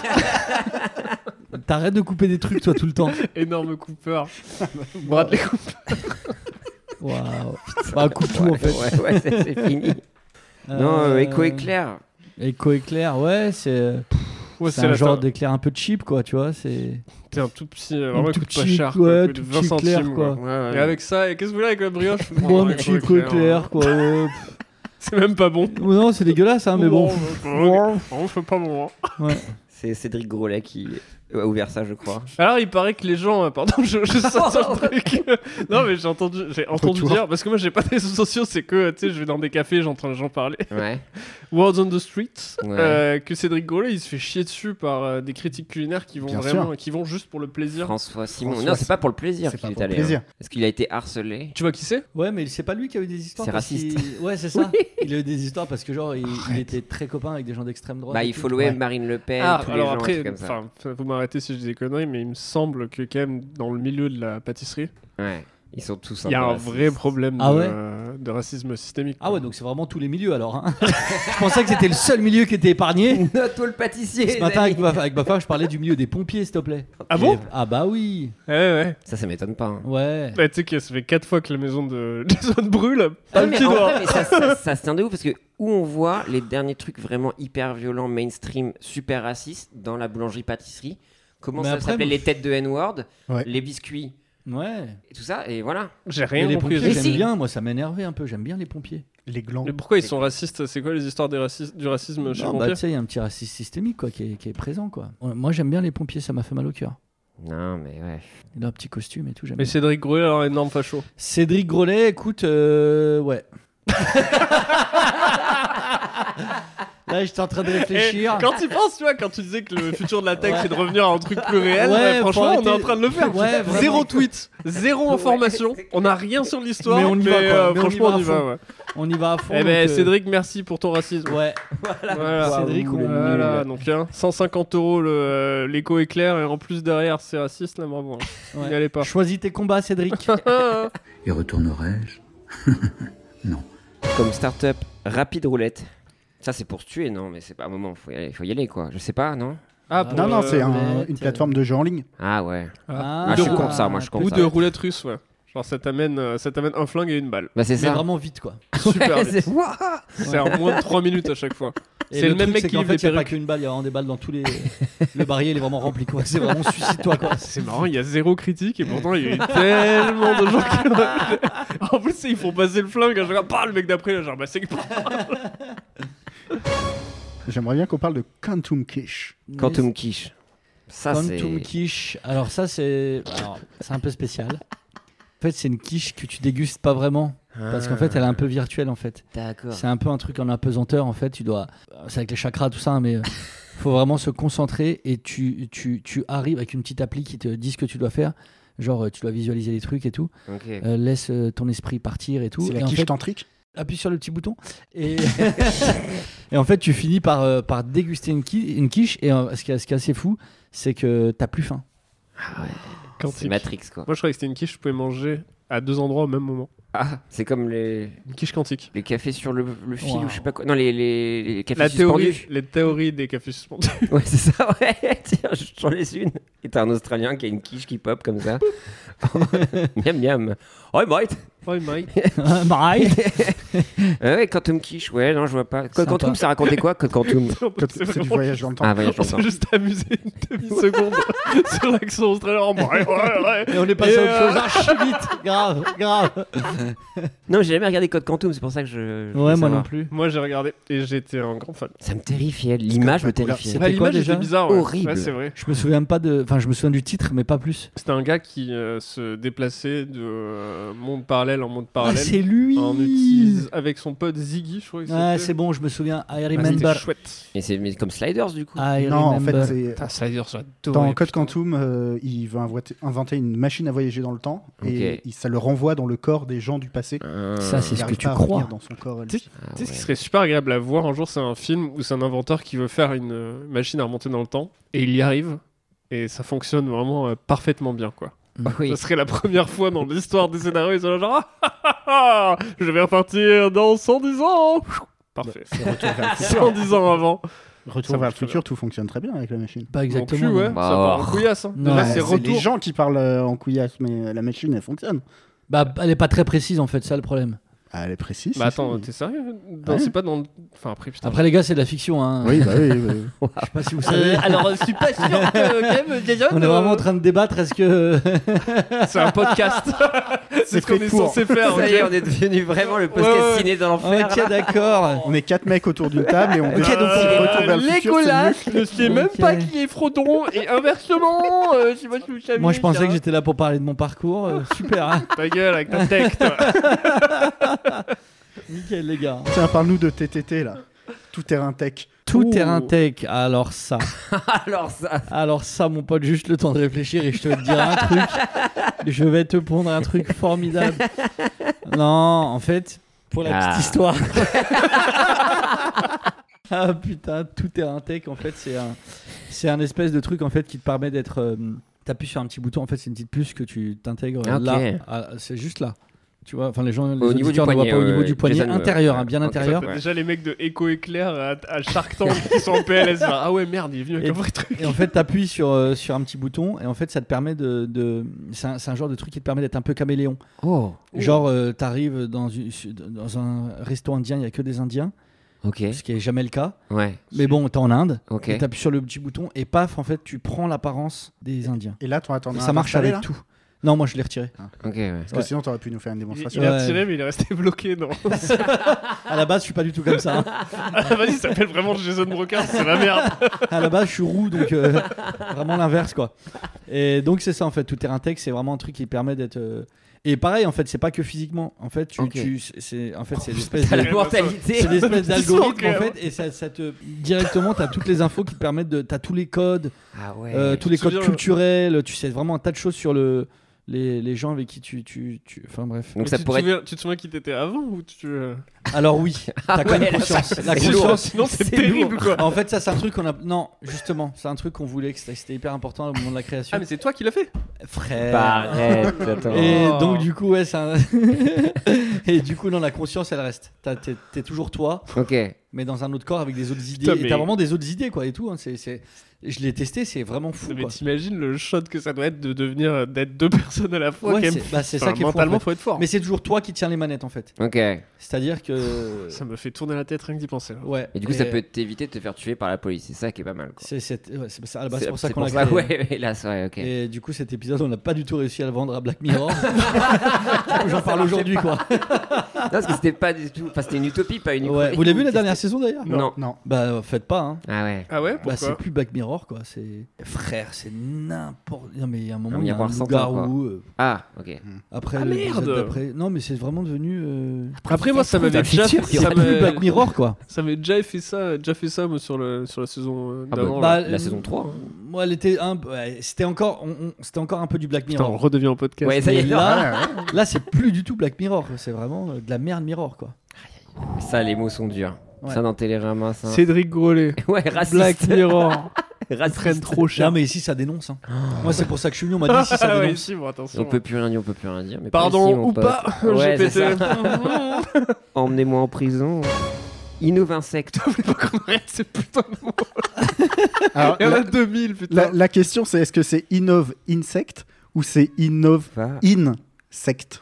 T'arrêtes de couper des trucs, toi, tout le temps. Énorme coupeur. Bradley Cooper. Waouh. Bah, coupe tout, en fait. Ouais, ouais, c'est c'est fini. Non, euh, écho éclair. Écho éclair, ouais, c'est Ouais, c'est c'est un la genre ta- d'éclair un peu cheap, quoi, tu vois. C'est T'es un tout petit, euh, vraiment, un il tout coûte pas petit, cher. quoi, ouais, il coûte tout vingt petit centimes, éclair, quoi. Ouais, ouais. Et avec ça, et qu'est-ce que vous voulez avec la brioche? Bon, un petit écho éclair, quoi. ouais. C'est même pas bon. Oh non, c'est dégueulasse, hein, mais bon. bon. On fait pas bon. hein. Ouais. C'est Cédric Grolet qui a ouvert ça, je crois. Alors, il paraît que les gens. euh, Pardon, je, je sors sur le truc. Non, mais j'ai entendu, j'ai entendu Retour. dire. Parce que moi, j'ai pas des réseaux sociaux, c'est que, tu sais, je vais dans des cafés, j'entends les gens parler. Ouais. Words on the Street. Ouais. euh, que Cédric Grolet, il se fait chier dessus par euh, des critiques culinaires qui vont Bien vraiment. sûr. Qui vont juste pour le plaisir. François Simon. François non, c'est pas pour le plaisir C'est qu'il pas est pour le allé. plaisir. hein. Parce qu'il a été harcelé. Tu vois qui c'est? Ouais, mais c'est pas lui qui a eu des histoires. C'est parce raciste. qu'il- Ouais, c'est ça. Il a eu des histoires parce que, genre, il, il était très copain avec des gens d'extrême droite. Bah, et il tout. followait Ouais. Marine Le Pen, Ah, tous les alors gens, un après, truc comme ça. enfin, vous m'arrêtez si je dis des conneries, mais il me semble que quand même dans le milieu de la pâtisserie, Ouais. Ils sont tous il y a peu un racistes. vrai problème Ah de, ouais euh, de racisme systémique. Ah ouais, donc c'est vraiment tous les milieux alors. Hein. Je pensais que c'était le seul milieu qui était épargné. Note-toi le pâtissier. Ce matin, les avec amis. ma, avec ma femme, je parlais du milieu des pompiers, s'il te plaît. Ah bon? Ah bah oui. Ouais, ouais. Ça, ça m'étonne pas. hein. Ouais. Bah, tu sais que ça fait quatre fois que la maison de Jason brûle. Ah, Pas le mais pied en dehors. vrai, mais ça, ça, ça se tient de ouf parce que où on voit les derniers trucs vraiment hyper violents, mainstream, super racistes dans la boulangerie-pâtisserie, comment Mais ça après, s'appelait moi, les têtes de N-word, Ouais. les biscuits Ouais. et tout ça, et voilà. J'ai Et rien les compris. pompiers, Mais j'aime si. bien. Moi, ça m'énervait un peu. J'aime bien les pompiers. Les glands. Mais pourquoi ils sont racistes? C'est quoi les histoires des racis- du racisme chez les Non, bah, pompiers? tu sais, il y a un petit racisme systémique quoi, qui, est, qui est présent. Quoi. Moi, j'aime bien les pompiers. Ça m'a fait mal au cœur. Non, mais ouais. Il a un petit costume et tout. J'aime Mais bien. Cédric Grolet, alors énorme facho. Cédric Grolet, écoute, euh, ouais. Là, j'étais en train de réfléchir. Et quand tu penses, tu vois, quand tu disais que le futur de la tech c'est de revenir à un truc plus réel, Ouais, ouais, faut franchement, on arrêter. est en train de le faire. Ouais, vraiment. Zéro tweet, zéro information, c'est on n'a rien sur l'histoire, Mais on y va, quoi. euh, Mais on y franchement, va on y à va. fond. Ouais. On y va à fond. Eh ben, donc, euh, Cédric, merci pour ton racisme. Ouais. Voilà. Cédric, on Voilà, donc hein, cent cinquante euros le, euh, l'écho éclair et en plus derrière c'est raciste, là bravo. hein. Ouais. N'y allez pas. Choisis tes combats, Cédric. Y retournerai-je? Non. Comme start-up, Rapide Roulette. Ça, c'est pour se tuer, non? Mais c'est pas un moment, faut y aller, faut y aller quoi. Je sais pas, non? Ah, pour, Non, non, c'est euh, un- roulette, une plateforme de jeu en ligne. Ah ouais. Ah, Ah, je suis de- contre ça, moi, je suis contre Ou ça. de roulette russe, ouais. Genre ça t'amène, euh, ça t'amène un flingue et une balle. Bah, c'est Mais ça. vraiment vite, quoi. Super Ouais, vite. c'est- Ouah C'est en moins de trois minutes à chaque fois. Et C'est le même truc, mec c'est qui qu'en livre fait, les il n'y a pas perruques. qu'une balle, il y a vraiment des balles dans tous les. Le barillet, il est vraiment rempli, quoi. C'est vraiment suicide-toi, quoi. C'est marrant, il y a zéro critique et pourtant il y a eu tellement de gens qui ont... En plus, ils font passer le flingue, genre, bah, le mec d'après, là, genre, bah c'est que... J'aimerais bien qu'on parle de Quantum Quiche. Quantum Quiche. Ça, c'est. Quantum quiche. Alors ça c'est, alors, c'est un peu spécial. En fait, c'est une quiche que tu dégustes pas vraiment parce qu'en fait, elle est un peu virtuelle en fait. D'accord. C'est un peu un truc en apesanteur en fait. Tu dois, c'est avec les chakras tout ça, hein, mais euh, faut vraiment se concentrer et tu, tu, tu arrives avec une petite appli qui te dit ce que tu dois faire. Genre, euh, tu dois visualiser les trucs et tout. Ok. Euh, laisse euh, ton esprit partir et tout. C'est et la en quiche fait, tantrique. appuie sur le petit bouton et, et en fait tu finis par, euh, par déguster une, qui- une quiche et euh, ce, qui est, ce qui est assez fou c'est que t'as plus faim. Ah ouais. Quand C'est il- Matrix quoi. Moi, je croyais que c'était une quiche, je pouvais manger à deux endroits au même moment. Ah, c'est comme les. Une quiche quantique. Les cafés sur le, le fil Wow. ou je sais pas quoi. Non, les, les, les cafés La théorie, suspendus. les théories des cafés suspendus. Ouais, c'est ça, ouais. Tiens, j'en laisse une. Et t'as un Australien qui a une quiche qui pop comme ça. Miam miam. Oh, mate. Ouais, Mike. Bye. Ah ouais, Quantum Quiche, ouais, non, je vois pas. Code Sympa. Quantum, ça racontait quoi, Code Quantum? C'est du vraiment- voyage dans le temps. Ah, voyage On dans le s'est temps. juste amusé une demi-seconde sur l'accent australien. Ouais, ouais, ouais. Et on est passé Et à autre euh, chose archi vite. Grave, grave. Non, j'ai jamais regardé Code Quantum, c'est pour ça que je. je voulais Ouais, moi savoir. non plus. Moi, j'ai regardé et j'étais un grand fan. Ça me terrifiait, l'image me Parce que- terrifiait. C'était Ouais, quoi, l'image déjà était bizarre. Ouais. Horrible. Ouais, c'est vrai. Je me souviens pas de. Enfin, je me souviens du titre, mais pas plus. C'était un gars qui euh, se déplaçait de euh, monde parallèle en monde Ah, parallèle. c'est lui. en utilise avec son pote Ziggy, je crois. qu'il Ah, s'appelait. c'est bon, je me souviens. I Ah, c'était remember. chouette. Et c'est mais comme Sliders, du coup. I Non, en remember. fait, c'est. Putain, ça veut dire ça. Dans Code Quantum, euh, il veut inventer- inventer une machine à voyager dans le temps et Ok. il- ça le renvoie dans le corps des gens du passé. Ah. Ça, c'est Il ce que arrive tu pas à crois. revenir dans son corps. à lui. Tu sais Ah Tu sais ce ouais. qui serait super agréable à voir un jour, c'est un film où c'est un inventeur qui veut faire une euh, machine à remonter dans le temps et il y arrive et ça fonctionne vraiment euh, parfaitement bien, quoi. Oui. Ça serait la première fois dans l'histoire des scénarios, ils sont là genre ah, ah, ah, ah, je vais repartir dans cent dix ans. Parfait. C'est Retour vers le futur. cent dix ans avant. Retour Ça vers le marche très futur, tout fonctionne très bien avec la machine. Pas Non exactement. plus, ouais. non. Bah, ça part en oh. couillasse. Hein. Non, Déjà, ouais, c'est c'est retour. les gens qui parlent euh, en couillasse, mais la machine, elle fonctionne. Bah, elle est pas très précise en fait, ça le problème. Ah, elle est précise. Bah si, attends, si. t'es sérieux Dans- Ouais. C'est pas dans. le- Enfin après, putain. Après les gars, c'est de la fiction. Hein. Oui, bah oui. oui, oui. Je sais pas si vous savez. alors, je suis pas sûr que quand même, déjà. On est vraiment en train de débattre. Est-ce que C'est un podcast. c'est ce qu'on fait est pour. censé faire. Ça y est, ok on est devenu vraiment le podcast Ouais, ouais. ciné dans l'enfer. Ok, là. d'accord. On est quatre mecs autour d'une table et on Ok, décide donc, si euh, Retour vers le futur, c'est Légolas mieux. ne sait même Ok. pas qui est Frodon et inversement. euh, je sais pas si vous savez, Moi, je pensais ça. que j'étais là pour parler de mon parcours. euh, super. Hein. Ta gueule avec ta tech, toi. Nickel, les gars. Tiens, parle-nous de T T T là. Tout terrain tech. Tout Ouh. terrain tech. Alors ça. Alors ça. Alors ça, mon pote, juste le temps de réfléchir et je te dirai un truc. Je vais te pondre un truc formidable. Non, en fait, pour la Ah. petite histoire. Ah putain, tout terrain tech, en fait, c'est un, c'est un espèce de truc en fait qui te permet d'être. Euh, T'appuies sur un petit bouton, en fait, c'est une petite puce que tu t'intègres Ok. là. Ah, c'est juste là. Tu vois, enfin les gens, les Au niveau du auditeurs ne voient poignet, pas au ouais, niveau ouais. du poignet Jason, ouais. intérieur, hein, Ouais. bien Ok, intérieur. T'as déjà les mecs de Echo Éclair à, à Shark Tank qui sont en P L S. genre, ah ouais, merde, il est venu avec Et- un vrai truc. Et en fait, tu appuies sur, euh, sur un petit bouton et en fait, ça te permet de. de... C'est un, c'est un genre de truc qui te permet d'être un peu caméléon. Oh. Genre, euh, t'arrives dans, une- dans un resto indien, il n'y a que des Indiens, Ok. ce qui est jamais le cas. Ouais. Mais bon, t'es en Inde, Ok. et t'appuies sur le petit bouton et paf, en fait, tu prends l'apparence des Indiens. Et là, t'en attends. Et ça marche avec tout. Non, moi je l'ai retiré. Ok. Ouais. Parce que Ouais. sinon, t'aurais pu nous faire une Il, démonstration. il a Ouais. retiré, mais il est resté bloqué. Non. À la base, je suis pas du tout comme ça. hein. Ah, vas-y, ça s'appelle vraiment Jason Broker, c'est la merde. À la base, je suis roux, donc euh, vraiment l'inverse, quoi. Et donc, c'est ça, en fait. Tout terrain tech, c'est vraiment un truc qui permet d'être. euh, Et pareil, en fait, c'est pas que physiquement. En fait, tu, Ok. tu- c'est, en fait, c'est l'espèce T'as de. la mentalité. C'est l'espèce d'algorithme Ok, en hein. fait, et ça, ça te directement, t'as toutes les infos qui te permettent de, t'as tous les codes, Ah ouais. euh, tous les te codes souviens, culturels, tu sais vraiment un tas de choses sur le, les, les gens avec qui tu, tu, tu... enfin bref. Donc Mais ça tu, pourrait te souviens, tu te souviens qui t'étais avant ou tu. euh, Alors oui, Ah t'as quand même ouais, là, conscience. ça, La c'est lourd. conscience. Sinon, c'est C'est terrible, lourd. quoi. En fait, ça c'est un truc qu'on a. Non, justement, c'est un truc qu'on voulait, que c'était, c'était hyper important au moment de la création. Ah, mais c'est toi qui l'as fait. Frère. Bah, arrête, attends. Et Oh. donc du coup ouais c'est un... et du coup non la conscience elle reste. T'as- T'es, t'es toujours toi, Ok. mais dans un autre corps avec des autres idées. Putain, Et mais- t'as vraiment des autres idées quoi et tout. hein. C'est, c'est... Je l'ai testé, c'est vraiment fou. Mais Quoi. t'imagines le shot que ça doit être de devenir d'être deux personnes à la fois. Ouais, quand même. c'est- bah, c'est Enfin, ça qui est fou, en mentalement, fait. faut être fort. Mais c'est toujours toi qui tiens les manettes en fait. Ok. C'est-à-dire que. Ça me fait tourner la tête rien que d'y penser. là. Ouais. Et du coup, ça peut t'éviter de te faire tuer par la police. C'est ça qui est pas mal. Quoi. C'est, c'est... Ouais, c'est, ça, ah, bah, c'est C'est- pour ça c'est qu'on l'a ça, créé. ouais, hélas, ouais, ok. Et du coup, cet épisode, on n'a pas du tout réussi à le vendre à Black Mirror. J'en parle aujourd'hui, quoi. Non, parce que c'était pas du tout. Enfin, c'était une utopie, pas une. Ouais. Vous l'avez vu la dernière saison d'ailleurs? Non. Non. Bah, euh, faites pas, hein. Ah ouais. Ah ouais, Bah, pourquoi c'est plus Black Mirror, quoi. C'est frère, c'est n'importe. Non, mais il y a un moment, Un il y a un miroir sans temps, loup-garou. euh, Ah, ok. Après, Ah, le merde. épisode d'après. Non, mais c'est vraiment devenu. euh, Après, moi, ça m'avait déjà C'est fait. Ça plus m'avait- Black Mirror, quoi. ça m'avait déjà fait ça, déjà fait ça moi, sur, le, sur la saison euh, Ah bah, d'avant. Bah, là. la euh, saison trois, hein. Moi, elle était un. Ouais, c'était encore. on- on- C'était encore un peu du Black Putain, on Mirror. redevient en podcast. Ouais, ça y Mais est. là, là, c'est plus du tout Black Mirror. C'est vraiment euh, de la merde Mirror, quoi. Ça, les mots sont durs. Ouais. Ça, dans Télérama, ça. Cédric Grolet. Ouais, raciste. Black Mirror. Ils prennent trop cher. Non, mais ici, ça dénonce. Hein. Moi, c'est pour ça que je suis venu. On m'a dit si ça Ah ouais, dénonce. ici, bon, attention. On peut plus rien dire, on peut plus rien dire. Mais Pardon, pas ici, mon ou pote. pas, Ouais, G P T. c'est ça. Emmenez-moi en prison. Innovinsect. Faut pas qu'on arrête ce putain de mot. Alors, Il y en a la, deux mille, putain. la, la question, c'est est-ce que c'est Innov Insect ou c'est Innov Va. Insect?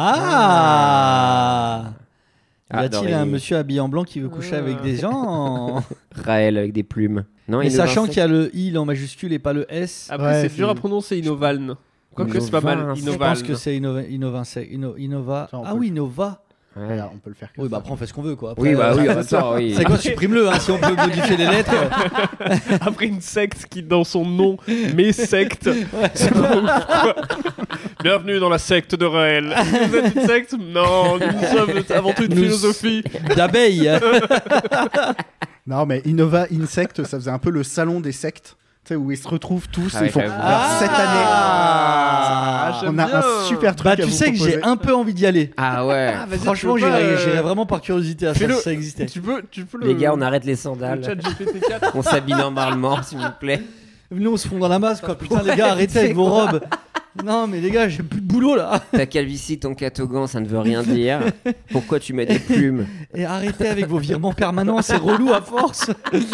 Ah, Y Ah, a-t-il non, un mais- monsieur habillé en blanc qui veut coucher avec des gens Raël avec des plumes. Non, Mais Innovinsect. sachant qu'il y a le I en majuscule et pas le S. Après, Ouais, c'est dur à je- prononcer, Innovaln. Quoique, c'est pas mal. Innovinsect. Je Innovaln. pense que c'est Innova, Innovinsect, Inno- Innova. Ça, on Ah peut oui, le- Innova. Ouais. Voilà, on peut le faire. comme Oui, bah ça. après on fait ce qu'on veut quoi. Après, Oui, bah euh, oui, en même temps, oui. C'est quoi, supprime-le hein, si on peut modifier les lettres. Après une secte qui, dans son nom, met secte. C'est pas ouf, quoi. Bienvenue dans la secte de Raël. Vous êtes une secte? Non, nous sommes avant tout une Nous- philosophie. D'abeilles. Non, mais Innova Insect, ça faisait un peu le salon des sectes. Tu sais, où ils se retrouvent tous Ah et ouais, ils font j'avoue. alors, cette année. Ah, j'aime on a bien. un super truc. Bah à tu vous sais que j'ai proposer. un peu envie d'y aller. Ah ouais. Ah, vas-y, Franchement, tu peux pas, j'irais euh, j'irais vraiment par curiosité à ça fais-le. si ça existait. Tu peux, tu peux le. Les gars, on arrête les le sandales. chat G P T quatre. On s'habille normalement, s'il vous plaît. Nous on se fond dans la masse quoi. Putain les gars, arrêtez avec vos robes. Non mais les gars, j'ai plus de boulot là. Ta calvitie, ton catogan, ça ne veut rien dire. Pourquoi tu mets des plumes? Et arrêtez avec vos virements permanents, c'est relou à force.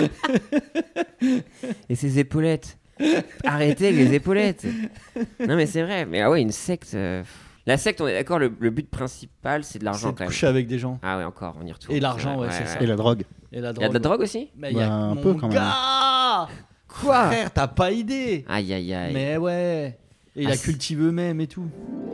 Et ses épaulettes. Arrêtez avec les épaulettes. Non mais c'est vrai. Mais ah ouais, une secte. euh, La secte, on est d'accord, le, le but principal, c'est de l'argent C'est de quand même. coucher avec des gens. Ah ouais, encore, on y retourne. Et l'argent, ouais, c'est ça. Et la drogue. Et la Il y a de la drogue aussi? Mais il y a Bah, un mon peu, quand même. gars. Quoi frère, t'as pas idée. Aïe aïe aïe. Mais ouais. Et il Ah, a c'est- cultivé eux-mêmes et tout.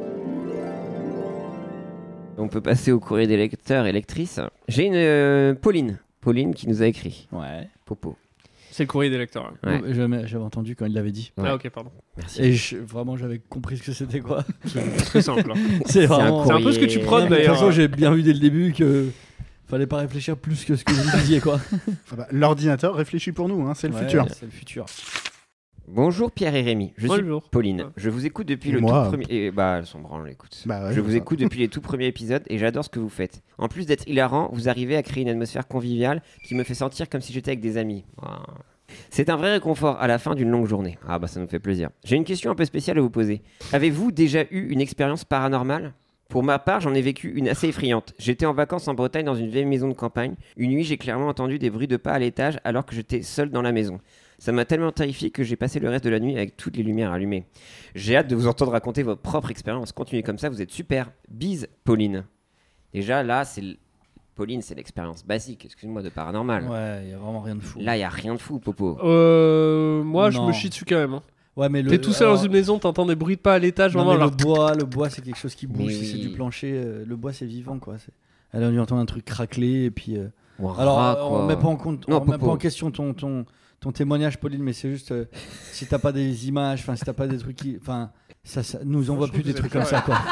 On peut passer au courrier des lecteurs et lectrices. J'ai une euh, Pauline. Pauline qui nous a écrit. Ouais. Popo. C'est le courrier des lecteurs. hein. Ouais. Bon, J'avais j'avais entendu quand il l'avait dit. Ouais. Ah, ok, pardon. Merci. Et je- vraiment, j'avais compris ce que c'était quoi. C'est très simple. hein. C'est vraiment. C'est un peu ce que tu courrier- prônes Non, mais de toute d'ailleurs. façon, j'ai bien vu dès le début que fallait pas réfléchir plus que ce que vous me disiez quoi. Ah bah, l'ordinateur réfléchit pour nous, hein, c'est le Ouais, futur. C'est le futur. Bonjour Pierre et Rémi. Je suis Bonjour. Pauline. Je vous écoute depuis Et le moi. tout premier. Et bah, elles sont branles, écoute. Bah ouais, je vous ça. écoute depuis les tout premiers épisodes et j'adore ce que vous faites. En plus d'être hilarant, vous arrivez à créer une atmosphère conviviale qui me fait sentir comme si j'étais avec des amis. Waouh. C'est un vrai réconfort à la fin d'une longue journée. Ah bah ça nous fait plaisir. J'ai une question un peu spéciale à vous poser. Avez-vous déjà eu une expérience paranormale ? Pour ma part, j'en ai vécu une assez effrayante. J'étais en vacances en Bretagne dans une vieille maison de campagne. Une nuit, j'ai clairement entendu des bruits de pas à l'étage alors que j'étais seul dans la maison. Ça m'a tellement terrifié que j'ai passé le reste de la nuit avec toutes les lumières allumées. J'ai hâte de vous entendre raconter votre propre expérience. Continuez comme ça, vous êtes super. Bise, Pauline. Déjà, là, c'est... l- Pauline, c'est l'expérience basique, excuse-moi, de paranormal. Ouais, il y a vraiment rien de fou. Là, il n'y a rien de fou, Popo. Euh, moi, je Non. me chie dessus quand même. hein. Ouais, mais le. T'es tout seul alors- dans une maison, t'entends des bruits de pas à l'étage. Non, Vraiment, mais alors. le bois, le bois, c'est quelque chose qui bouge. Mais Si c'est oui. du plancher, euh, le bois, c'est vivant, quoi. C'est... Elle a dû entendre un truc craqueler et puis. euh, Ou un Alors, rat, euh, quoi. on met pas en compte, Non, on met Popo. pas en question ton ton ton témoignage, Pauline, mais c'est juste euh, si t'as pas des images, enfin si t'as pas des trucs qui, enfin ça, ça nous envoie Je plus trouve des que trucs vous comme êtes ça, quoi.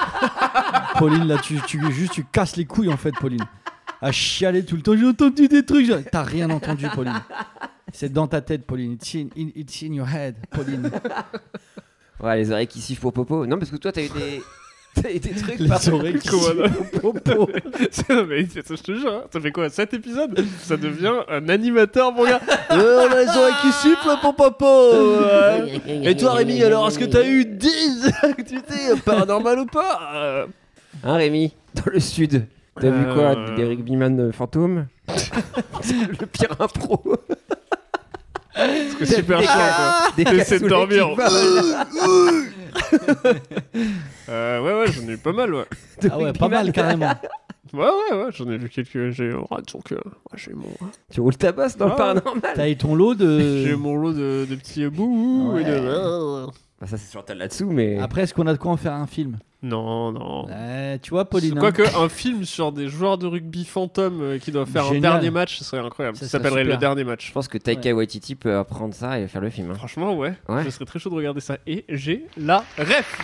Pauline, là, tu tu juste tu casses les couilles en fait, Pauline. À chialer tout le temps, j'ai entendu des trucs. j'ai- T'as rien entendu, Pauline. C'est dans ta tête, Pauline. It's in, in- it's in your head, Pauline. Ouais, les oreilles qui sifflent pour Popo. Non, parce que toi, t'as eu des... t'as eu des trucs... Les par- oreilles qui Comment sifflent on au popo. C'est- non, mais c'est- je te jure, hein, ça fait quoi, sept épisodes? Ça devient un animateur, mon gars. Euh, on a les oreilles qui sifflent pour papa. ouais. Et toi, Rémi, alors, est-ce que t'as eu des activités paranormales ou pas? Euh, Hein, Rémi, dans le sud, t'as vu Euh. quoi? Des rugbyman euh, fantômes? C'est le pire impro. C'est super chiant, quoi. Des T'essaies de cassoulets dormir. qui volent. Euh, ouais, ouais, j'en ai eu pas mal, ouais. Ah ouais, pas mal carrément. Ouais, ouais, ouais, j'en ai vu quelques. J'ai oh, disons que, ouais, j'ai mon, Tu roules ta bosse dans le Ah. paranormal? T'as eu ton lot j'ai de. mon lot de, de petits bouts Ouais. et de. Bah, ça, c'est sur ta là-dessous, mais... Après, est-ce qu'on a de quoi en faire un film? Non, non. Ouais, tu vois, Pauline. hein. Quoique un film sur des joueurs de rugby fantômes euh, qui doivent faire Génial. un dernier match, ce serait incroyable. Ça Ça serait s'appellerait super. Le Dernier Match. Je pense que Taika Waititi peut apprendre ça et faire le film. hein. Franchement, ouais. Ouais. Je serais très chaud de regarder ça. Et j'ai la ref.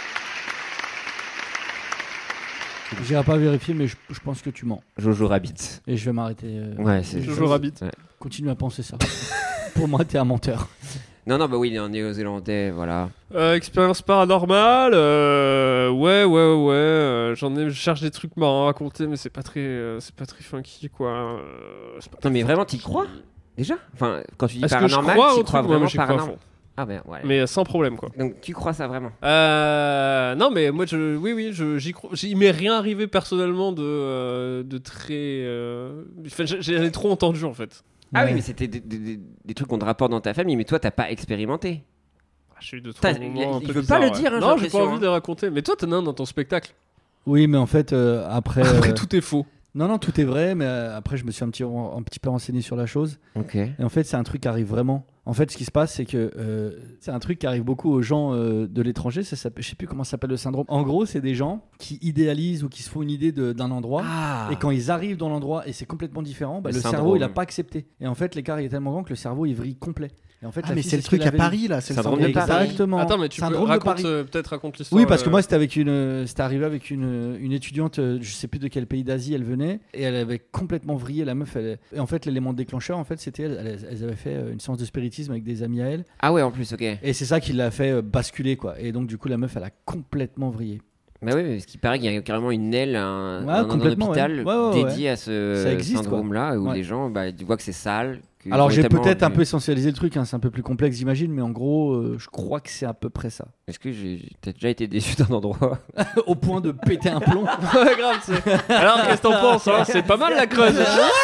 J'irai pas vérifier, mais je, je pense que tu mens. Jojo Rabbit. Et je vais m'arrêter. euh, Ouais, c'est... Jojo Rabbit. Ouais. Continue à penser ça. Pour moi, t'es un menteur. Non, non, bah oui, il est en néo-zélandais, voilà. Euh, expérience paranormale. euh, ouais, ouais, ouais. euh, J'en ai. Je cherche des trucs marrants à raconter, mais c'est pas très, euh, c'est pas très funky, quoi. euh, c'est pas Non, très mais vraiment, funky. t'y crois? Déjà Enfin, quand tu dis Est-ce que je paranormal, crois tu au crois truc? vraiment Moi, j'y crois à paranormal. fond. Ah ben ouais. Mais sans problème, quoi. Donc tu crois ça vraiment? Euh, non, mais moi, je, oui, oui, je, j'y crois. J'y- Il m'est rien arrivé personnellement de, euh, de très. Euh... Enfin, j'ai- j'en ai trop entendu en fait. Ah Ouais. oui, mais c'était des, des- des- des trucs qu'on te rapporte dans ta famille, mais toi t'as pas expérimenté. Ah, j'ai eu deux T'as- trois il- moments un il peu veut bizarres, pas le ouais. dire, hein, j'ai non, j'ai pas l'impression, envie hein. de les raconter. Mais toi, t'en as un dans ton spectacle. Oui, mais en fait, euh, après. Après, euh, tout est faux. Non, non, tout est vrai, mais euh, après, je me suis un petit, un petit peu renseigné sur la chose. Ok. Et en fait, c'est un truc qui arrive vraiment. En fait, ce qui se passe, c'est que euh, c'est un truc qui arrive beaucoup aux gens euh, de l'étranger. Ça s'appelle- je sais plus comment ça s'appelle le syndrome. En gros, c'est des gens qui idéalisent ou qui se font une idée de- d'un endroit. Ah. Et quand ils arrivent dans l'endroit et c'est complètement différent, bah, Le le, cerveau syndrome. il n'a pas accepté. Et en fait, l'écart il est tellement grand que le cerveau il vrille complet. Et en fait, Ah, la mais fille, c'est le ce truc qu'elle à avait Paris, là. C'est le Syndrome syndrome de de Paris. Exactement. Attends, mais tu peux Syndrome de raconte, Paris. euh, peut-être raconte l'histoire. Oui, parce que euh, moi, c'était avec une, euh, c'était arrivé avec une, une étudiante, euh, je sais plus de quel pays d'Asie elle venait, et elle avait complètement vrillé la meuf. Elle, et en fait, l'élément déclencheur, en fait, c'était elle, elle- elles avaient fait euh, une séance de spiritisme avec des amis à elle, Ah ouais, en plus, ok. et c'est ça qui l'a fait euh, basculer, quoi. Et donc, du coup, la meuf, elle a complètement vrillé. Bah oui, parce qu'il paraît qu'il y a carrément une aile, un, Ouais, un- un complètement, hôpital ouais. Ouais, ouais, dédié à ce Ça existe, syndrome-là, où Ouais. les gens, bah, tu vois que c'est sale. qu'ils Alors, ont j'ai tellement peut-être un vu- peu essentialisé le truc, hein, c'est un peu plus complexe, j'imagine, mais en gros, euh, je crois que c'est à peu près ça. Est-ce que j'ai j'ai- t'as déjà été déçu d'un endroit? Au point de péter un plomb. Ouais, grave, c'est. Alors, qu'est-ce que t'en penses, hein? C'est pas mal la Creuse.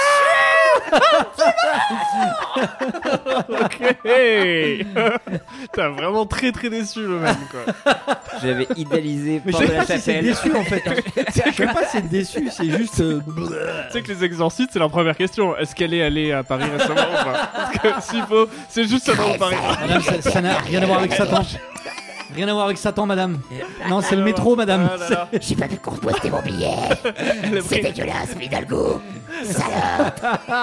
Ok. T'as vraiment très très déçu le même, quoi. J'avais idéalisé Mais je Porte sais de la pas si c'est Chapelle. déçu, en fait. hein. Je sais pas si c'est déçu, c'est juste. euh, Tu sais que les exorcistes, c'est leur première question. Est-ce qu'elle est allée à Paris récemment ou pas? Parce que s'il faut, c'est juste ça dans Paris. Madame, ça- ça n'a rien à voir avec Satan. Rien à voir avec Satan, madame. Non, c'est le métro, madame. Ah là là. J'ai pas pu composter mon billet. Elle a C'est pris- dégueulasse, Hidalgo. Salope.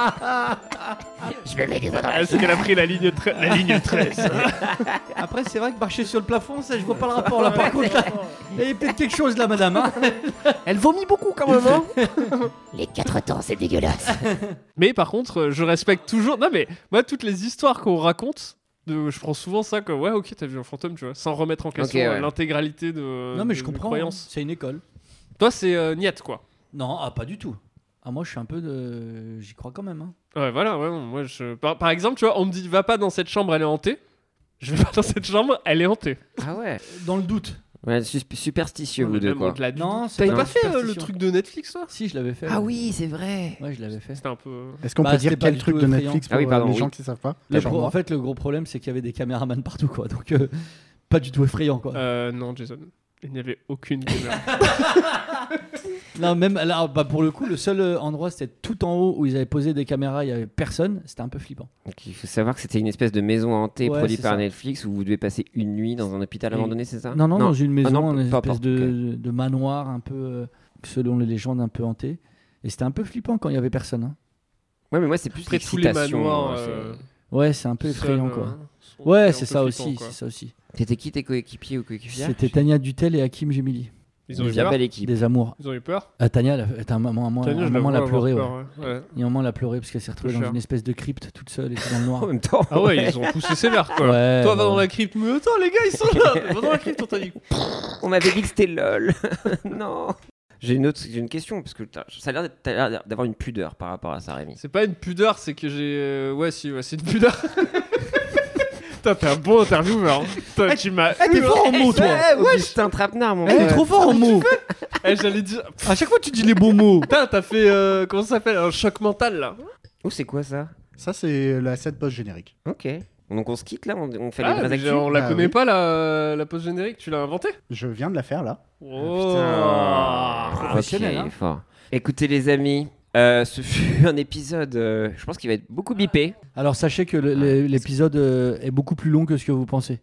Je me mets du doigt dans la Est-ce qu'elle a pris la ligne, tre- la ligne treize? Après, c'est vrai que marcher sur le plafond, ça, je vois pas le rapport là. Par contre, là, il y a peut-être quelque chose là, madame. hein. Elle vomit beaucoup quand même, hein? Les quatre temps, c'est dégueulasse. Mais par contre, euh, je respecte toujours. Non, mais moi, toutes les histoires qu'on raconte, de... je prends souvent ça comme ouais, ok, t'as vu un fantôme, tu vois, sans remettre en question Ok, euh, ouais. l'intégralité de. Non, mais de- je de comprends. hein. croyances. C'est une école. Toi, c'est euh, niette, quoi. Non, ah, pas du tout. Ah, moi, je suis un peu de. J'y crois quand même. hein. Ouais, voilà, ouais, moi, je. Par, par exemple, tu vois, on me dit va pas dans cette chambre, elle est hantée. Je vais pas dans cette chambre, elle est hantée. Ah ouais. Dans le doute. Ouais, sus- superstitieux, Ouais, vous mais deux, même quoi. au-delà du- Non, c'est T'avais pas pas une fait euh, le superstition. truc de Netflix, toi? Si, je l'avais fait. Ah ouais. oui, c'est vrai. Ouais, je l'avais fait. C'était un peu. Est-ce qu'on Bah, peut dire c'était pas quel du truc tout de effrayant. Netflix Ah pour oui, pardon, euh, les oui. gens qui savent pas? Le Genre gros- moi. en fait, le gros problème, c'est qu'il y avait des caméramans partout, quoi. Donc, euh, pas du tout effrayant, quoi. Euh, non, Jason. Il n'y avait aucune caméra. Non, même là, bah, pour le coup, le seul euh, endroit, c'était tout en haut où ils avaient posé des caméras, il y avait personne. C'était un peu flippant. Donc il faut savoir que c'était une espèce de maison hantée Ouais, produite c'est par ça. Netflix où vous devez passer une nuit dans un hôpital Et- abandonné, c'est ça? Non, non, dans une maison, Ah non, une peu espèce importe, de, ok. de manoir un peu, euh, selon les légendes, un peu hanté. Et c'était un peu flippant quand il y avait personne. hein. Ouais, mais moi c'est plus Après tous les l'excitation. manoirs. euh, c'est- euh, Ouais, c'est un peu seuls, effrayant, euh, quoi. sont Ouais, un c'est peu ça flippants, aussi, quoi. c'est ça aussi. C'était qui tes coéquipiers ou coéquipières? C'était Tania Dutel et Hakim Gemili. Ils ont eu La peur. belle équipe. Des amours. Ils ont eu peur. Ah, Tania, elle a- elle a un moment, un moment, Tania, un je la moment, elle a vois pleuré. avoir Ouais. peur, ouais. Ouais. Il y a un moment, elle a pleuré parce qu'elle s'est retrouvée Peu dans cher. une espèce de crypte toute seule et tout dans le noir. En même temps. Ah ouais, ils ont poussé sévère, quoi. Ouais, Toi, va ouais. dans la crypte. Mais attends, les gars, ils sont là. Va dans la crypte, on t'a dit. On m'avait dit que c'était lol. Non. J'ai une autre, j'ai une question parce que t'as- ça a l'air d'être- t'as l'air d'avoir une pudeur par rapport à ça, Rémi. C'est pas une pudeur, c'est que j'ai. euh, Ouais, si, ouais, c'est une pudeur. Putain, t'es un bon intervieweur. hein. Putain, tu m'as. Eh, t'es fort en mots, toi. Eh, Augustin Trapenard, mon Eh, t'es frère. trop fort en mots. Eh, j'allais dire. À chaque fois, tu dis les beaux mots. Putain, t'as fait. euh, Comment ça s'appelle? Un choc mental, là. Oh, c'est quoi ça? Ça, c'est la scène post-générique. Ok. Donc on se quitte là, on, on fait Ah, les vraies mais actus. on la Ah, connaît oui. pas, la, la pause générique. Tu l'as inventée? Je viens de la faire là. Oh. Ah, professionnel, ok, hein. fort. Écoutez les amis, euh, ce fut un épisode, euh, je pense qu'il va être beaucoup bipé. Alors, sachez que le- le- l'épisode euh, est beaucoup plus long que ce que vous pensez.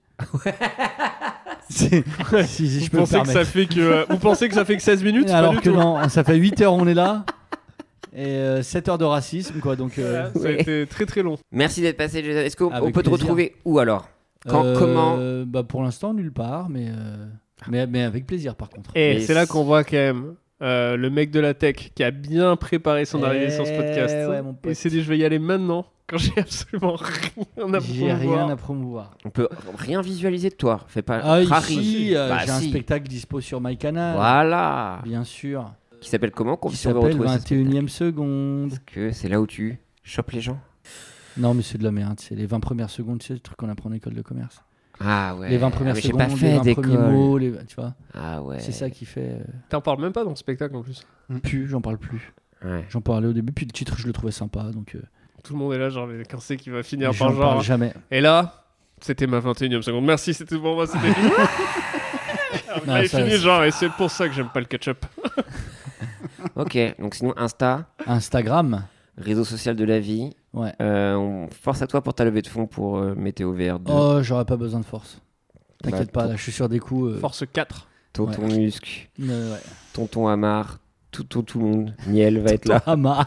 C'est- si, si je Vous peux me pensez que ça permettre. fait que. euh, Vous pensez que ça fait que seize minutes? Pas Alors du que tout. non, ça fait huit heures on est là. Et euh, sept heures de racisme, quoi. Donc, euh, Voilà, ça a Ouais. été très très long. Merci d'être passé. Jason. Est-ce qu'on Avec on peut te plaisir. retrouver où alors? Quand, euh, comment? bah, pour l'instant, nulle part, mais, euh, mais, mais avec plaisir par contre. Et Mais c'est là c'est- qu'on voit quand même euh, le mec de la tech qui a bien préparé son arrivée sur ce Eh podcast. ouais, mon pote. Il s'est dit je vais y aller maintenant quand j'ai absolument rien à J'ai rien promouvoir. à promouvoir. On peut rien visualiser de toi. Fais pas. Ah, Rari. ici, euh, Bah, j'ai un si. spectacle dispo sur MyCanal. Voilà. Bien sûr. Qui s'appelle comment? Qu'on Qui puisse savoir s'appelle retrouver ce vingt et unième seconde. spectacle. Que c'est là où tu chopes les gens. Non, mais c'est de la merde. C'est les vingt premières secondes, tu sais, le truc qu'on apprend en école de commerce. Ah ouais. Les vingt premières Ah, mais j'ai secondes, pas fait les vingt d'école. premiers mots, les... tu vois. Ah ouais. C'est ça qui fait. euh, T'en parles même pas dans le spectacle en plus. Plus, j'en parle plus. Ouais. J'en parlais au début, puis le titre, je le trouvais sympa, donc. euh, Tout le monde est là, genre, mais quand c'est qui va finir J'en par genre. parle jamais. Et là, c'était ma vingt et unième seconde. Merci, c'était pour moi, c'était fini. Alors, Non, là, il ça, finit, c'est- genre, et c'est pour ça que j'aime pas le ketchup. Ok, donc sinon Insta, Instagram. réseau social de la vie. Ouais. Euh, on... Force à toi pour ta levée de fonds pour euh, Météo V R deux. Oh, j'aurais pas besoin de force. T'inquiète Bah, pas, là, je suis sur des coups. euh, Force quatre. Tonton ouais. Musc, euh, ouais. Tonton Amar, tout, tout, tout le monde. Niel va être là. Amar.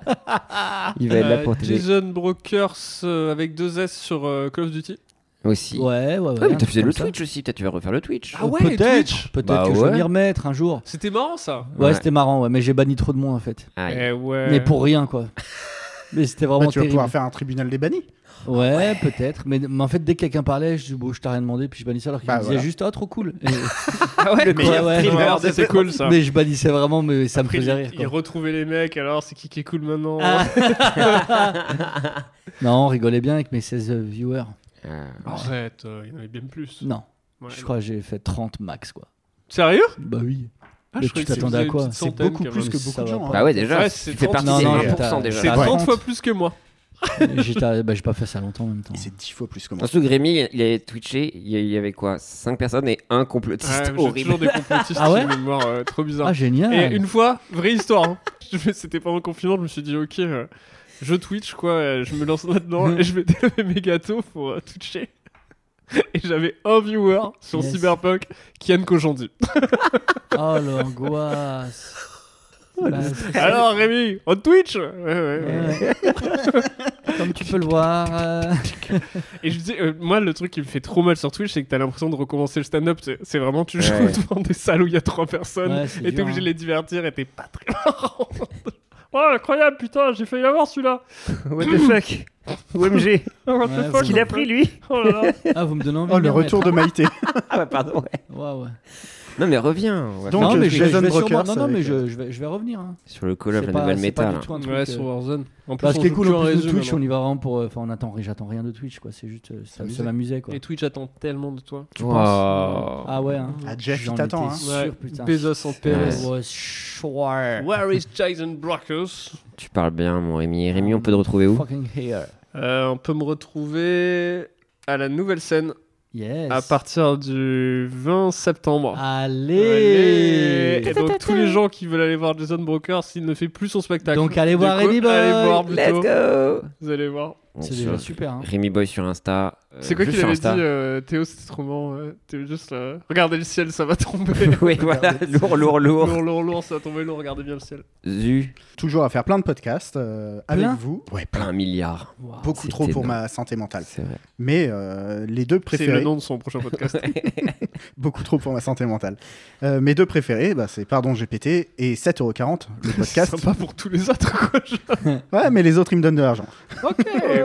Il va être là Euh, pour t'aider. Jason Brokers euh, avec deux S sur euh, Call of Duty. Aussi. Ouais, ouais, ouais. Ah, mais un t'as truc fait le comme ça. Twitch aussi, peut-être tu vas refaire le Twitch. Ah ouais, peut-être, Twitch. peut-être Bah que je vais ouais. m'y remettre un jour. C'était marrant ça. Ouais, Ouais. c'était marrant, ouais, mais j'ai banni trop de monde en fait. Aïe. Eh ouais. Mais pour rien, quoi. Mais c'était vraiment Bah, tu vas terrible. pouvoir faire un tribunal des bannis. Ouais, peut-être. Mais, mais en fait, dès que quelqu'un parlait, je dis, bon, je t'ai rien demandé, puis je bannissais alors qu'il Bah, me disait voilà. juste, ah, trop cool. Et- Ah ouais, mais- ouais, ouais. Ouais, ça, c'est cool ça. mais je bannissais vraiment, mais ça Après, me faisait il- rire. Il Quoi. retrouvait les mecs, alors c'est qui qui est cool maintenant. Ah. Non, on rigolait bien avec mes seize viewers. Euh, Arrête, euh, il y en avait bien plus. Non, Ouais. je crois que j'ai fait trente max, quoi. Sérieux? Bah oui. Ah, Mais je croyais tu que t'attendais c'était à quoi? une petite C'est centaine, beaucoup quand plus même. que Ça beaucoup de va gens. pas. hein. Bah ouais, déjà, Ouais, tu c'est fais trente. partie Non, des non, un t'as- pour cent déjà. C'est t'as trente trente. fois plus que moi. J'étais, bah, j'ai pas fait ça longtemps en même temps. Et c'est dix fois plus que moi. Surtout que Rémi, il avait twitché, il y a- il y avait quoi cinq personnes et un complotiste Ouais, j'ai horrible. toujours des complotistes Ah ouais qui me mémoire euh, trop bizarre. Ah, génial. Et une fois, vraie histoire, hein. Je fais- c'était pendant le confinement, je me suis dit, ok, euh, je Twitch, quoi, euh, je me lance là-dedans et je vais délever mes gâteaux pour euh, Twitcher. Et j'avais un viewer sur Yes. Cyberpunk, Kian Kojandi. Oh, l'angoisse. Bah, c'est- Alors Rémi, on Twitch Ouais, ouais, ouais. Ouais. Comme tu peux le voir. euh, Et je dis, euh, moi, le truc qui me fait trop mal sur Twitch, c'est que t'as l'impression de recommencer le stand-up. C'est, c'est vraiment, tu joues Ouais. devant des salles où il y a trois personnes Ouais, c'est et t'es dur, obligé hein. de les divertir et t'es pas très marrant. Oh, incroyable, putain, j'ai failli l'avoir celui-là. What the fuck O M G What Ouais, the vous- fuck, Qu'il a pris lui Oh là là. Ah, vous me donnez envie Oh, de le m'y retour de remettre. Maïté. Ah bah pardon, ouais. Ouais, ouais. Non mais reviens, on va Donc, faire non, euh, mais je, Jason je vais Brokers sûrement- Non, non, mais avec, je, euh, je, vais, je vais revenir. Hein. sur le Call of C'est la pas- nouvelle c'est méta pas là. du tout un truc, Ouais, euh, sur Warzone. En plus, Bah, ce on qui est joue cool que en en plus de réseau Twitch, on maintenant. y va vraiment pour. euh, Enfin, on attend, j'attends rien de Twitch, quoi. C'est juste, euh, ça, S'amuser. ça m'amusait, quoi. Et Twitch attend tellement de toi. Wow. Ah ouais, hein. Ah, Jeff, il J'en t'attend, étais hein. sûr, Ouais, putain. Bezos en P S. Ouais, sure. Where is Jason Brokers? Tu parles bien mon Rémi. Rémi, on peut te retrouver où? Fucking here. Euh, on peut me retrouver à la nouvelle scène Yes. à partir du vingt septembre. Allez. Et donc tous les gens qui veulent aller voir Jason Brokers, s'il ne fait plus son spectacle. Donc, allez Du voir coup, Rémi Boy. Allez voir plutôt. Let's go. Vous allez voir. C'est Sur déjà super. Hein. Rémi Boy sur Insta. euh, C'est quoi juste qu'il sur avait dit, Insta. euh, Théo? C'était trop marrant. euh, Théo juste là. Regardez le ciel, ça va tomber. Oui, voilà, lourd, lourd, lourd. Lourd, lourd, lourd, ça va tomber lourd. Regardez bien le ciel. Zu, Toujours à faire plein de podcasts euh, avec Plein vous. Ouais, plein milliard. Wow. Beaucoup c'est trop pour énorme. ma santé mentale. C'est vrai. Mais euh, les deux C'est préférés. le nom de son prochain podcast. Beaucoup trop pour ma santé mentale. Euh, mes deux préférés, bah, c'est Pardon G P T et sept euros quarante, le podcast. Sympa pour tous les autres, quoi. Ouais, mais les autres, ils me donnent de l'argent. Ok.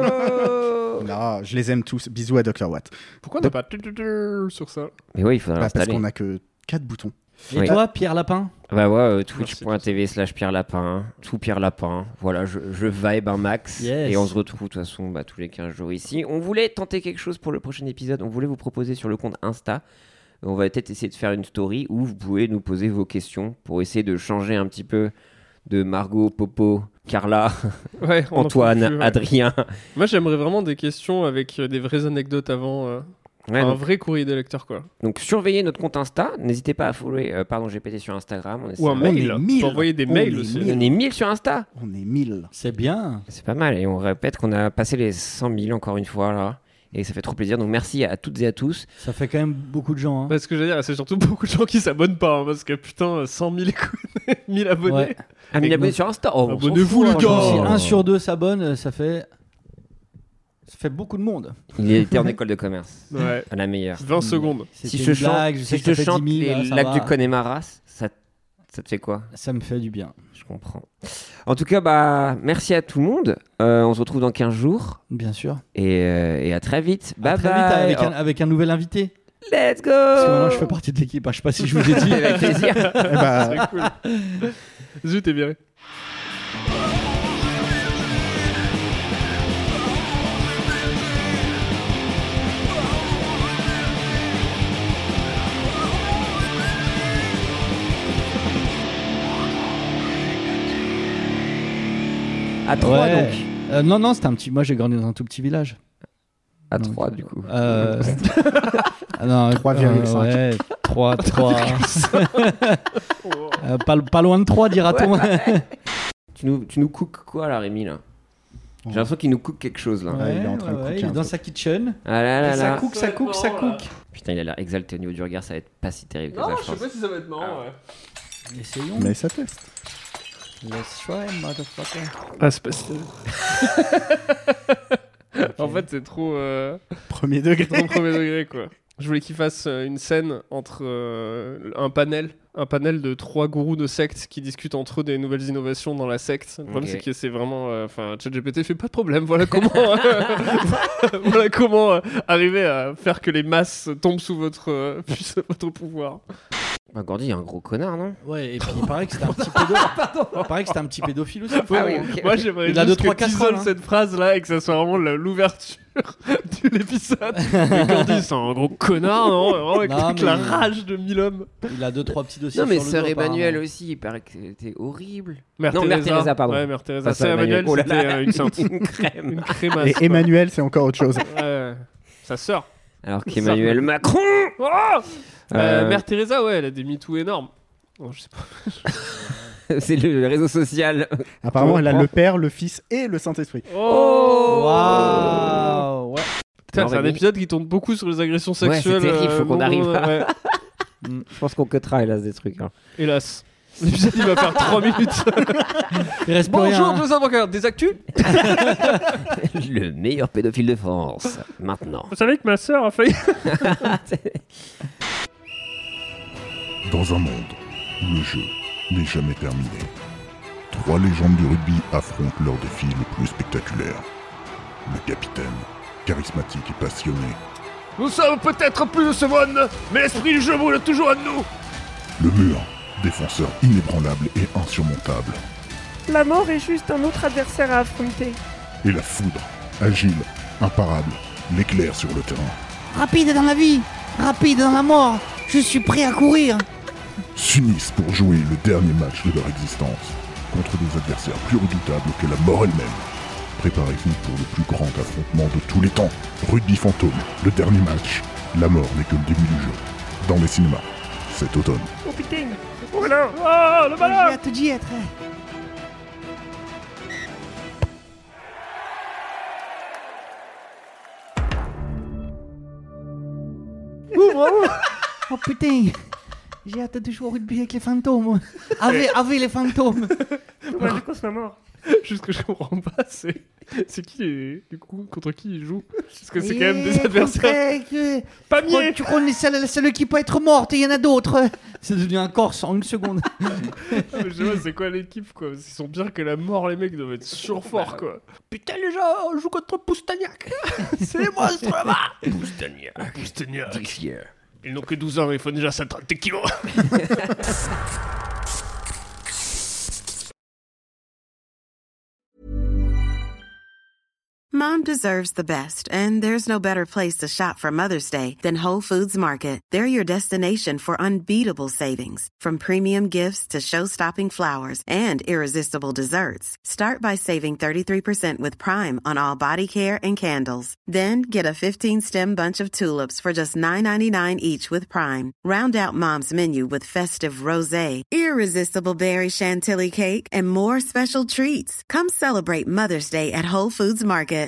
Non, je les aime tous. Bisous à docteur Watt. Pourquoi on n'a pas tu- tu- tu sur ça? Mais oui, il faudra Bah, parce l'installer. qu'on a que quatre boutons. Et Oui. toi, Pierre Lapin? Bah ouais, euh, Merci, twitch.tv slash Pierre Lapin, tout Pierre Lapin. Voilà, je, je vibe un max. Yes. Et on se retrouve de toute façon bah, tous les quinze jours ici. On voulait tenter quelque chose pour le prochain épisode. On voulait vous proposer sur le compte Insta. On va peut-être essayer de faire une story où vous pouvez nous poser vos questions pour essayer de changer un petit peu de Margot, Popo, Carla, Ouais, on en Antoine, peut plus, ouais. Adrien. Moi, j'aimerais vraiment des questions avec euh, des vraies anecdotes avant. euh, Ouais, un donc, vrai courrier des lecteurs, quoi. donc surveillez notre compte Insta. N'hésitez pas à follower euh, Pardon G P T sur Instagram. On, Ou un essaie- mail. est Tu mille. peux envoyer des On mails est aussi. mille. On est mille sur Insta. On est mille. C'est bien. C'est pas mal. Et on répète qu'on a passé les cent mille encore une fois là. Et ça fait trop plaisir. Donc merci à toutes et à tous. Ça fait quand même beaucoup de gens. Hein. Parce que j'allais dire, c'est surtout beaucoup de gens qui s'abonnent pas, hein, parce que putain, cent mille écoutes, mille abonnés. Ouais. Ah, mille Et abonnés nous- sur Insta. Oh, on s'en Abonnez-vous, fout, les hein, gars. genre. Si un sur deux s'abonne, euh, ça fait. Ça fait beaucoup de monde. Il était en école de commerce. Ouais. À la meilleure. vingt secondes. Si C'était je une te chante, blague, je sais si que je ça te fait chante dix mille, les là, ça lacs va. du Connemara, ça, ça te fait quoi? Ça me fait du bien. Je comprends. En tout cas, bah, merci à tout le monde. Euh, on se retrouve dans quinze jours. Bien sûr. Et, euh, et à très vite. Bye À très bye. vite avec, Oh, un, avec un nouvel invité. Let's go. Parce que maintenant je fais partie de l'équipe. hein. Je sais pas si je vous ai dit. Avec plaisir. Eh bah, C'est cool. Zut, t'es viré. À trois, Ouais. donc. Euh, non, non, c'était un petit. Moi, j'ai grandi dans un tout petit village. À trois, du coup. Euh... ah non, trois virgule cinq. Euh, ouais, trois, trois. euh, pas, pas loin de trois, dira-t-on. tu, nous, tu nous cookes quoi, là, Rémi, là? J'ai l'impression qu'il nous cook quelque chose, là. Ouais, il est en train de ouais, cooker il est un dans truc. sa kitchen. Ah là là Et ça là. cook, ça cook, ça cook. Putain, il a l'air exalté au niveau du regard, ça va être pas si terrible que Non, ça, je je sais pense. pas si ça va être marrant, ouais. Essayons. Mais ça teste. Let's try, motherfucker. Ah, c'est pas si. En fait, c'est trop. Euh... Premier degré. trop premier degré, quoi. Je voulais qu'il fasse euh, une scène entre euh, un panel, un panel de trois gourous de secte qui discutent entre eux des nouvelles innovations dans la secte. Le problème, Ok. c'est que c'est vraiment, enfin, ChatGPT fait pas de problème. Voilà comment, voilà comment euh, arriver à faire que les masses tombent sous votre, euh, puisse- votre pouvoir. Bah, Gordy, il est un gros connard, non? Ouais, et puis il paraît que c'était un petit pédophile. Il paraît que c'était un petit pédophile aussi. Bon, Ah oui, ok, moi, ok. j'aimerais Il a juste deux, que trois tu casseroles, isoles hein. cette phrase-là et que ça soit vraiment la- l'ouverture de l'épisode. Et Gordy, c'est un gros connard, non? Vraiment, avec, Non, avec mais- la rage de mille hommes. Il a deux, trois petits dossiers. Non, mais sur le sœur dos, Emmanuel apparemment. aussi, il paraît que c'était horrible. Mère Non, Mère Teresa, pardon. Ouais, Mère Teresa. Pas C'est Sœur Emmanuel, Emmanuel. Oh là c'était là. euh, une sainte. Une crème. Une crémasse. Et quoi. Emmanuel, c'est encore autre chose. Ouais. Sa sœur. Alors qu'Emmanuel Macron. Oh Euh, Euh, Mère Teresa, ouais, elle a des MeToo énormes. Oh, je sais pas. c'est le, le réseau social. Apparemment, Je elle a reprends. le Père, le Fils et le Saint-Esprit. Oh Waouh. Ouais. Putain, Non, c'est un Rémi. épisode qui tourne beaucoup sur les agressions Ouais, c'est sexuelles. terrible, faut qu'on non, arrive à- ouais. Je pense qu'on cuttera, hélas, des trucs. hein. Hélas. L'épisode, il va faire trois minutes. Il reste plus rien. Bonjour, hein. deux avocats. Des actus? Le meilleur pédophile de France. Maintenant. Vous savez que ma sœur a failli. Dans un monde où le jeu n'est jamais terminé, trois légendes du rugby affrontent leur défi le plus spectaculaire. Le capitaine, charismatique et passionné, Nous sommes peut-être plus de ce monde, mais l'esprit du jeu brûle toujours en nous. le mur, défenseur inébranlable et insurmontable, La mort est juste un autre adversaire à affronter. et la foudre, agile, imparable, l'éclair sur le terrain. Rapide dans la vie, rapide dans la mort. Je suis prêt à courir. S'unissent pour jouer le dernier match de leur existence contre des adversaires plus redoutables que la mort elle-même. Préparez-vous pour le plus grand affrontement de tous les temps. Rugby Fantôme, le dernier match. La mort n'est que le début du jeu. Dans les cinémas, cet automne. Oh putain. Oh là. Oh, le J'ai malin. hâte d'y être. Oh putain. J'ai hâte de jouer au rugby avec les fantômes. Avec, avec les fantômes. Ouais, du coup, c'est la mort. Juste que je comprends pas, c'est. C'est qui les. Du coup, contre qui ils jouent? Parce que c'est Et quand même des adversaires. contre, euh, Pas tu crois- mieux. Tu connais celle, la seule qui peut être morte et il y en a d'autres. C'est devenu un Corse en une seconde. Je sais pas, c'est quoi l'équipe, quoi? Ils sont pires que la mort, les mecs doivent être surforts, quoi. Putain, les gens, on joue contre Poustagnac. C'est les monstres là-bas. Poustagnac. Poustagnac. Ils n'ont que douze ans, ils font déjà cent trente kilos. Mom deserves the best, and there's no better place to shop for Mother's Day than Whole Foods Market. They're your destination for unbeatable savings, from premium gifts to show-stopping flowers and irresistible desserts. Start by saving thirty-three percent with Prime on all body care and candles. Then get a fifteen-stem bunch of tulips for just nine ninety-nine each with Prime. Round out Mom's menu with festive rosé, irresistible berry chantilly cake, and more special treats. Come celebrate Mother's Day at Whole Foods Market.